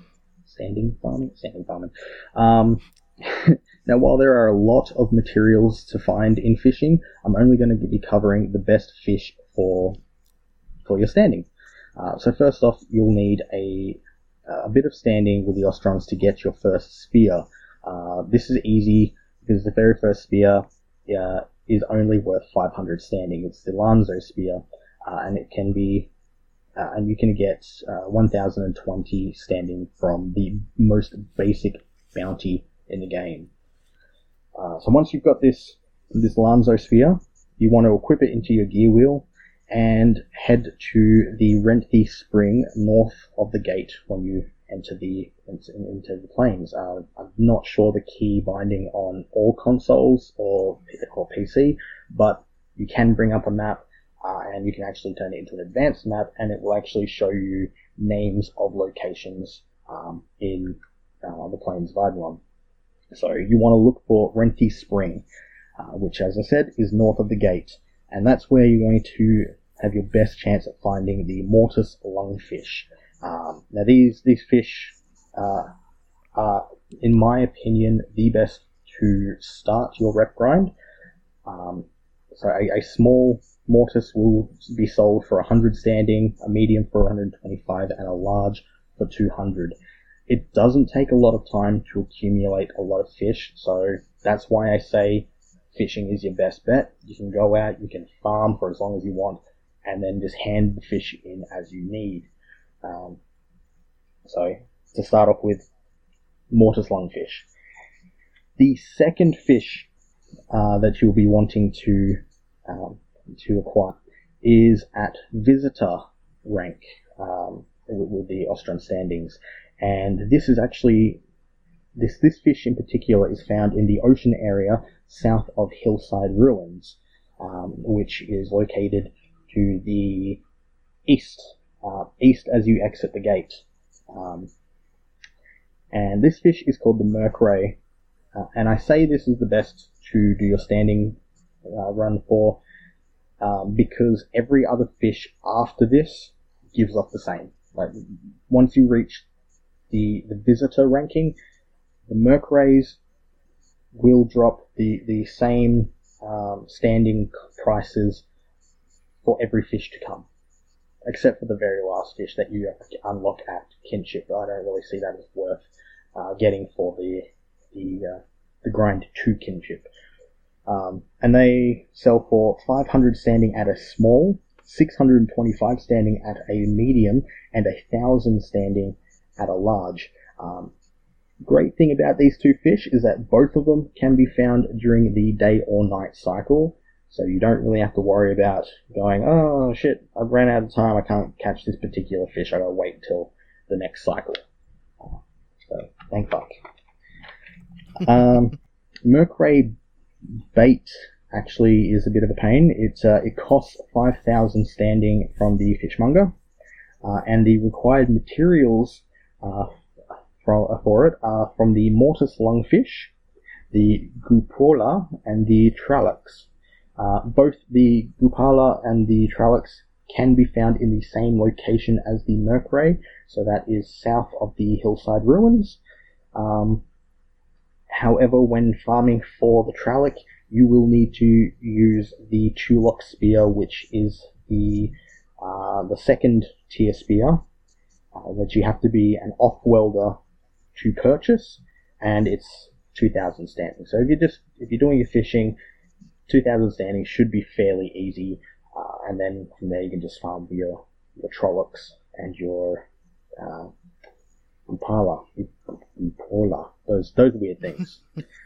Now, while there are a lot of materials to find in fishing, I'm only going to be covering the best fish for your standing. So first off, you'll need a bit of standing with the Ostroms to get your first spear. This is easy because the very first spear is only worth 500 standing. It's the Lanzo spear, and it can be and you can get 1,020 standing from the most basic bounty in the game. So once you've got this Lanzo Sphere, you want to equip it into your gear wheel and head to the Renthi Spring north of the gate when you enter into the plains. I'm not sure the key binding on all consoles or PC, but you can bring up a map and you can actually turn it into an advanced map, and it will actually show you names of locations in the plains of Eidolon. So you want to look for Renthi Spring, which, as I said, is north of the gate, and that's where you're going to have your best chance at finding the Mortis lungfish. Now these fish are, in my opinion, the best to start your rep grind. So a small Mortis will be sold for 100 standing, a medium for 125, and a large for 200. It doesn't take a lot of time to accumulate a lot of fish, so that's why I say fishing is your best bet. You can go out, you can farm for as long as you want, and then just hand the fish in as you need. So, to start off with, Mortis lungfish. The second fish that you'll be wanting to acquire is at Visitor rank with the Ostron standings. And this is actually, this fish in particular is found in the ocean area south of Hillside Ruins, which is located to the east as you exit the gate. And this fish is called the Mercray, and I say this is the best to do your standing run for because every other fish after this gives off the same. Like, once you reach the visitor ranking, the Mercrays will drop the same standing prices for every fish to come, except for the very last fish that you unlock at kinship. I don't really see that as worth getting for the grind to kinship. And they sell for 500 standing at a small, 625 standing at a medium, and 1,000 standing at a large. Great thing about these two fish is that both of them can be found during the day or night cycle, so you don't really have to worry about going, oh shit, I've ran out of time, I can't catch this particular fish, I gotta wait till the next cycle. So, thank fuck. Mercray bait actually is a bit of a pain. It costs 5,000 standing from the fishmonger, and the required materials for it are from the Mortis lungfish, the Gupala, and the Tralax. Both the Gupala and the Tralax can be found in the same location as the Mercray, so that is south of the Hillside Ruins. However, when farming for the Tralax, you will need to use the Tulok spear, which is the second tier spear that you have to be an off-welder to purchase, and it's 2,000 standing. So if you're doing your fishing, 2,000 standing should be fairly easy, and then from there you can just farm your Trollocs and your Impala, those weird things.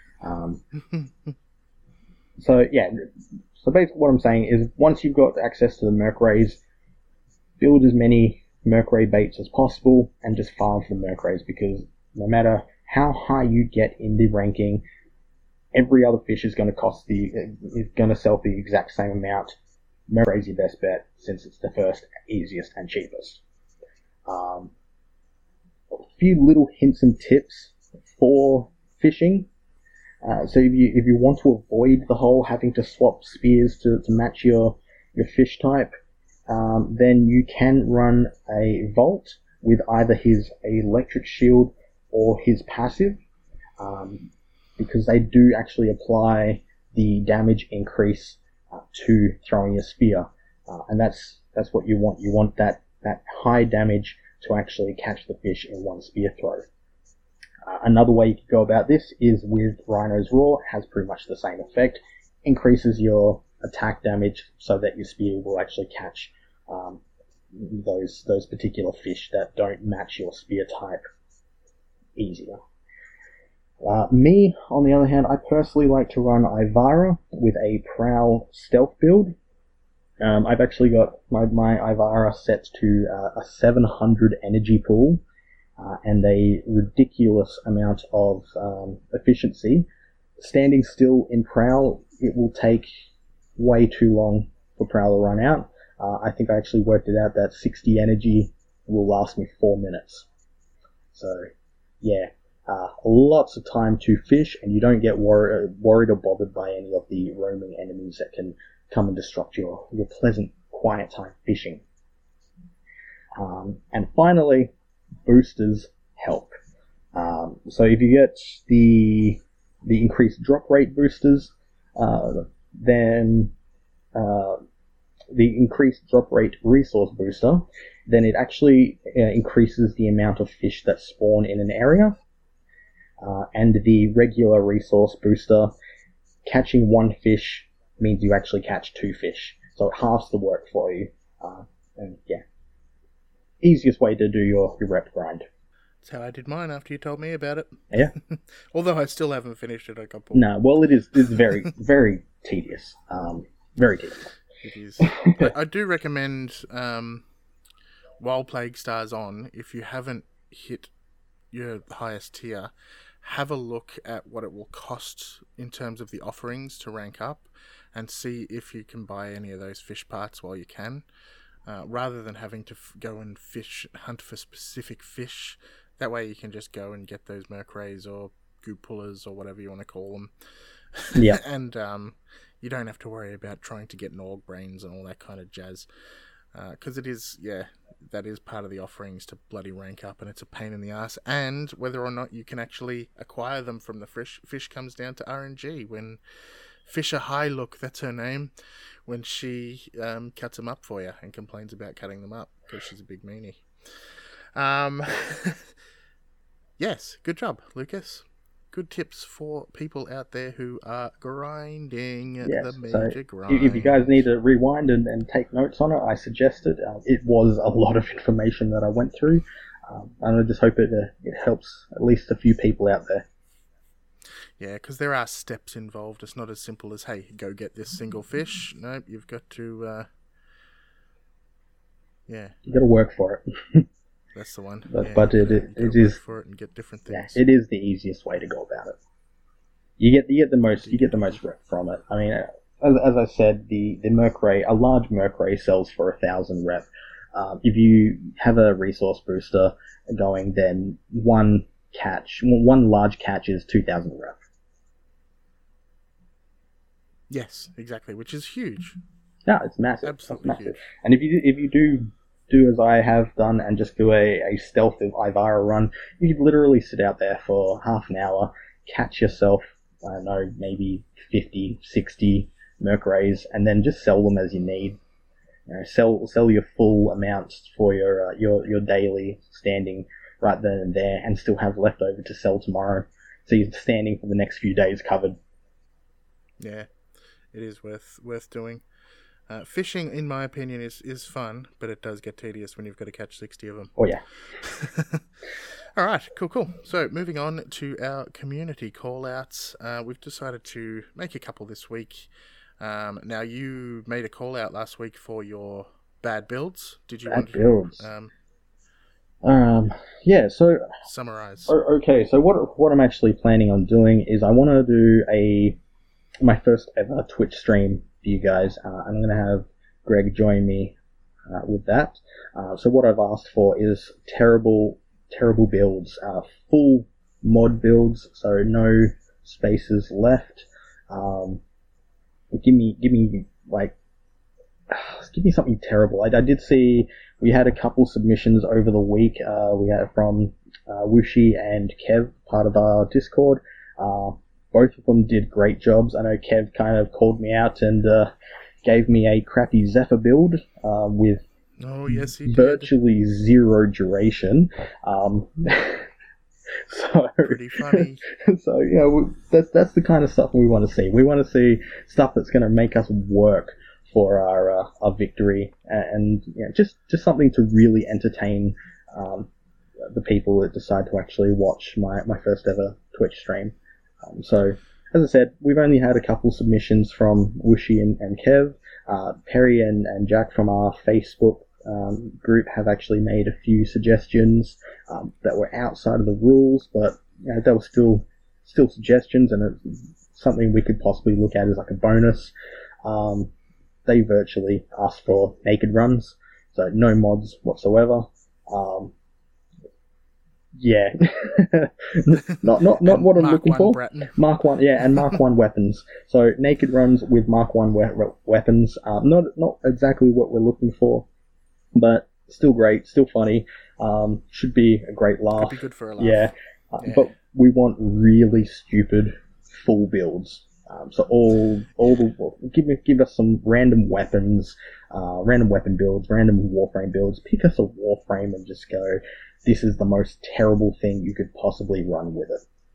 So basically what I'm saying is, once you've got access to the Mercrays, build as many Mercray baits as possible and just farm for the Mercrays, because no matter how high you get in the ranking, every other fish is going to sell for the exact same amount. Mercray's your best bet, since it's the first, easiest, and cheapest. A few little hints and tips for fishing. So if you want to avoid the whole having to swap spears to match your fish type, then you can run a Volt with either his electric shield or his passive, because they do actually apply the damage increase to throwing a spear, and that's what you want. You want that high damage to actually catch the fish in one spear throw. Another way you can go about this is with Rhino's Roar. It has pretty much the same effect. Increases your attack damage so that your spear will actually catch those particular fish that don't match your spear type easier. Me, on the other hand, I personally like to run Ivara with a Prowl stealth build. I've actually got my Ivara set to a 700 energy pool and a ridiculous amount of efficiency. Standing still in Prowl, it will take way too long for Prowl to run out. I think I actually worked it out that 60 energy will last me 4 minutes. So, yeah. Lots of time to fish, and you don't get worried or bothered by any of the roaming enemies that can come and disrupt your pleasant, quiet time fishing. And finally, boosters help. So if you get the increased drop rate boosters, then the increased drop rate resource booster, then it actually increases the amount of fish that spawn in an area. And the regular resource booster, catching one fish means you actually catch 2 fish. So it halves the work for you. And yeah, easiest way to do your rep grind. That's how I did mine after you told me about it. Yeah. Although I still haven't finished it. No, well, it's very, very tedious. Very tedious. It is. I do recommend, while Plague Star's on, if you haven't hit your highest tier, have a look at what it will cost in terms of the offerings to rank up and see if you can buy any of those fish parts while you can, rather than having to go and hunt for specific fish. That way you can just go and get those merc rays or goop pullers or whatever you want to call them. Yeah. And you don't have to worry about trying to get Norg brains and all that kind of jazz. Because that is part of the offerings to bloody rank up, and it's a pain in the ass. And whether or not you can actually acquire them from the fish comes down to RNG. When Fisher High Look, that's her name, when she cuts them up for you and complains about cutting them up because she's a big meanie. Yes, good job, Lucas. Good tips for people out there who are grinding the major grind. If you guys need to rewind and take notes on it, I suggest it. It was a lot of information that I went through, and I just hope it helps at least a few people out there. Yeah, because there are steps involved. It's not as simple as, hey, go get this single fish. Nope, you've got to, you got to work for it. That's the one. But it is for it and get different things. Yeah, it is the easiest way to go about it. You get the most rep from it. I mean, as I said, the merc ray, a large merc ray sells for 1,000 rep. If you have a resource booster going, then one large catch is 2,000 rep. Yes, exactly, which is huge. Yeah, it's massive. Absolutely massive. Huge. And if you do as I have done and just do a stealth Ivara run, you could literally sit out there for half an hour, catch yourself, I don't know, maybe 50, 60 merc rays, and then just sell them as you need. You know, sell your full amounts for your daily standing right then and there, and still have leftover to sell tomorrow. So you're standing for the next few days covered. Yeah, it is worth doing. Fishing, in my opinion, is fun, but it does get tedious when you've got to catch 60 of them. Oh, yeah. All right, cool. So, moving on to our community call-outs. We've decided to make a couple this week. Now, you made a call-out last week for your bad builds. Did you want builds. to Yeah, so... summarize? Okay, so what I'm actually planning on doing is I want to do my first ever Twitch stream for you guys. I'm going to have Greg join me with that. So what I've asked for is terrible builds, full mod builds, so no spaces left. Give me something terrible. I did see we had a couple submissions over the week. We had from Wushi and Kev, part of our Discord. Both of them did great jobs. I know Kev kind of called me out and gave me a crappy Zephyr build with virtually zero duration. So pretty funny. So that's the kind of stuff we want to see. We want to see stuff that's going to make us work for our victory, and just something to really entertain the people that decide to actually watch my first ever Twitch stream. So, as I said, we've only had a couple submissions from Wooshi and Kev. Perry and Jack from our Facebook group have actually made a few suggestions that were outside of the rules, but they were still suggestions, and it's something we could possibly look at as like a bonus. They virtually asked for naked runs, so no mods whatsoever. Yeah, not what I'm looking for. Breton. Mark 1, yeah, and Mark 1 weapons. So naked runs with Mark 1 weapons. Not exactly what we're looking for, but still great, still funny. Should be a great laugh. Could be good for a laugh. Yeah, Yeah. but we want really stupid full builds. So all the give us some random weapons, random weapon builds, random Warframe builds. Pick us a Warframe and just go, this is the most terrible thing you could possibly run with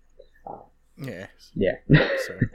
it. Yeah. Yeah.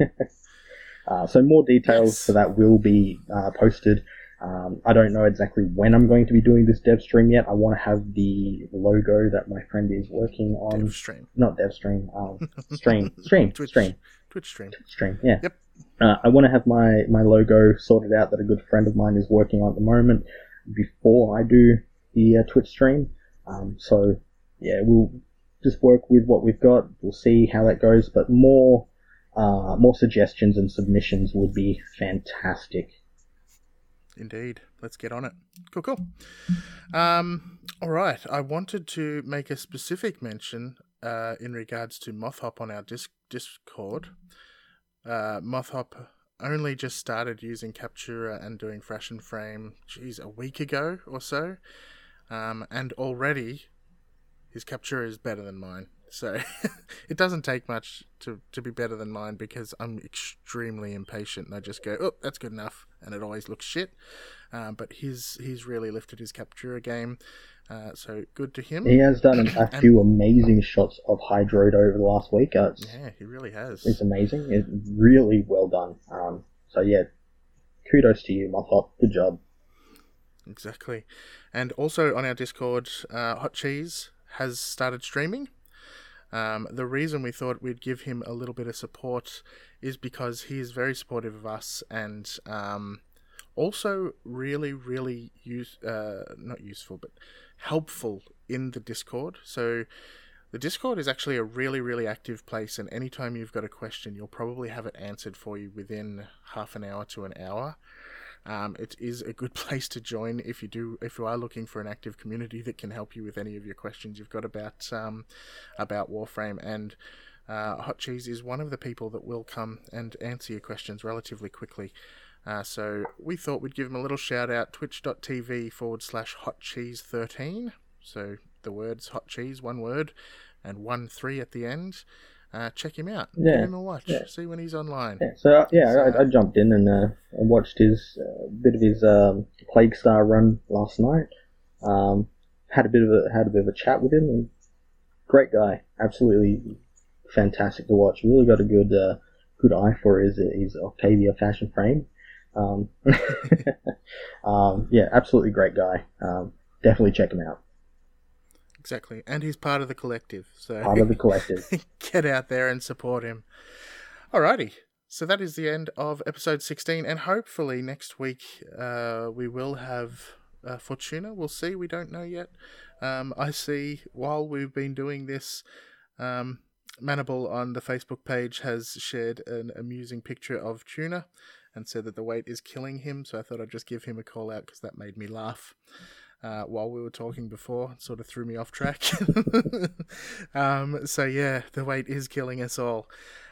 So more details for that will be posted. I don't know exactly when I'm going to be doing this dev stream yet. I want to have the logo that my friend is working on. Dev stream. Not dev stream. Stream. Twitch stream. Stream. Yeah. Yep. I want to have my logo sorted out that a good friend of mine is working on at the moment before I do the Twitch stream. So yeah, we'll just work with what we've got. We'll see how that goes, but more suggestions and submissions would be fantastic. Indeed. Let's get on it. Cool. All right. I wanted to make a specific mention in regards to Mothhop on our Discord. Mothhop only just started using Captura and doing Fresh and Frame, a week ago or so. And already his Captura is better than mine. So it doesn't take much to be better than mine, because I'm extremely impatient and I just go, oh, that's good enough, and it always looks shit. But he's really lifted his Captura game, so good to him. He has done a few amazing shots of Hydroid over the last week. Yeah, he really has. It's amazing. It's really well done. So yeah, kudos to you, Mothhop. Good job. Exactly. And also on our Discord, Hot Cheese has started streaming. The reason we thought we'd give him a little bit of support is because he is very supportive of us, and also really, really not useful, but helpful in the Discord. So the Discord is actually a really, really active place, and anytime you've got a question, you'll probably have it answered for you within half an hour to an hour. It is a good place to join if you are looking for an active community that can help you with any of your questions you've got about Warframe. And Hot Cheese is one of the people that will come and answer your questions relatively quickly. So we thought we'd give him a little shout out, twitch.tv/hotcheese13. So the words Hot Cheese, one word, and 13 at the end. Check him out. Yeah. Give him a watch. Yeah. See when he's online. Yeah. So I jumped in and watched his bit of his Plague Star run last night. Had a bit of a chat with him. And great guy, absolutely fantastic to watch. Really got a good eye for his Octavia fashion frame. Yeah, absolutely great guy. Definitely check him out. Exactly, and he's part of the collective. So Part of the collective. get out there and support him. Alrighty, so that is the end of episode 16, and hopefully next week we will have Fortuna. We'll see, we don't know yet. I see, while we've been doing this, Manable on the Facebook page has shared an amusing picture of Tuna and said that the weight is killing him, so I thought I'd just give him a call out because that made me laugh. While we were talking before, it sort of threw me off track. So yeah, the weight is killing us all.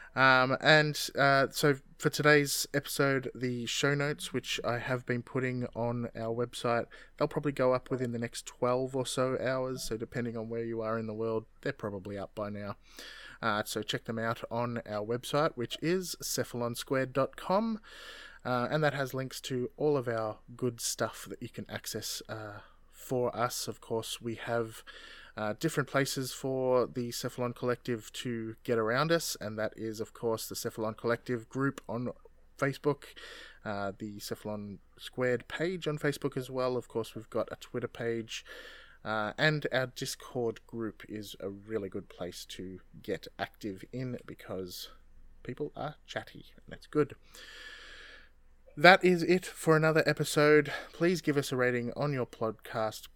So for today's episode, the show notes, which I have been putting on our website, they'll probably go up within the next 12 or so hours. So depending on where you are in the world, they're probably up by now. So check them out on our website, which is cephalonsquared.com. And that has links to all of our good stuff that you can access for us. Of course, we have different places for the Cephalon Collective to get around us, and that is, of course, the Cephalon Collective group on Facebook. the Cephalon Squared page on Facebook as well. Of course, we've got a Twitter page. And our Discord group is a really good place to get active in because people are chatty, and that's good. That is it for another episode. Please give us a rating on your podcast.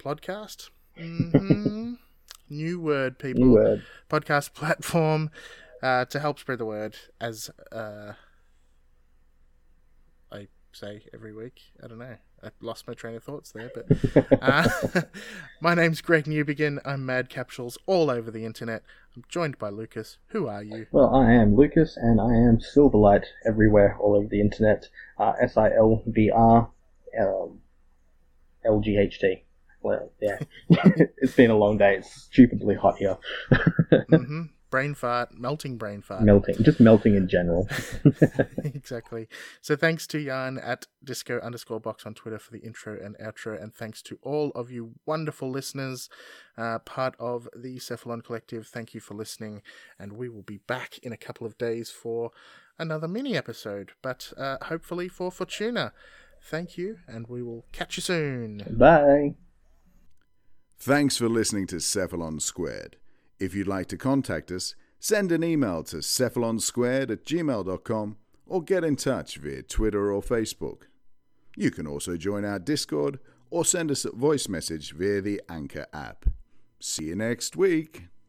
New word, people. New word. Podcast platform to help spread the word, as I say every week. I don't know. I lost my train of thoughts there, but my name's Greg Newbegin. I'm Mad Capsules all over the internet. I'm joined by Lucas. Who are you? Well, I am Lucas, and I am Silverlight everywhere, all over the internet. SILVR LGHT. Well, yeah. It's been a long day. It's stupidly hot here. Mm-hmm. Brain fart, melting brain fart. Just melting in general. Exactly. So thanks to Jan at disco_box on Twitter for the intro and outro, and thanks to all of you wonderful listeners, part of the Cephalon Collective. Thank you for listening, and we will be back in a couple of days for another mini episode, but hopefully for Fortuna. Thank you, and we will catch you soon. Bye. Thanks for listening to Cephalon Squared. If you'd like to contact us, send an email to cephalonsquared@gmail.com or get in touch via Twitter or Facebook. You can also join our Discord or send us a voice message via the Anchor app. See you next week.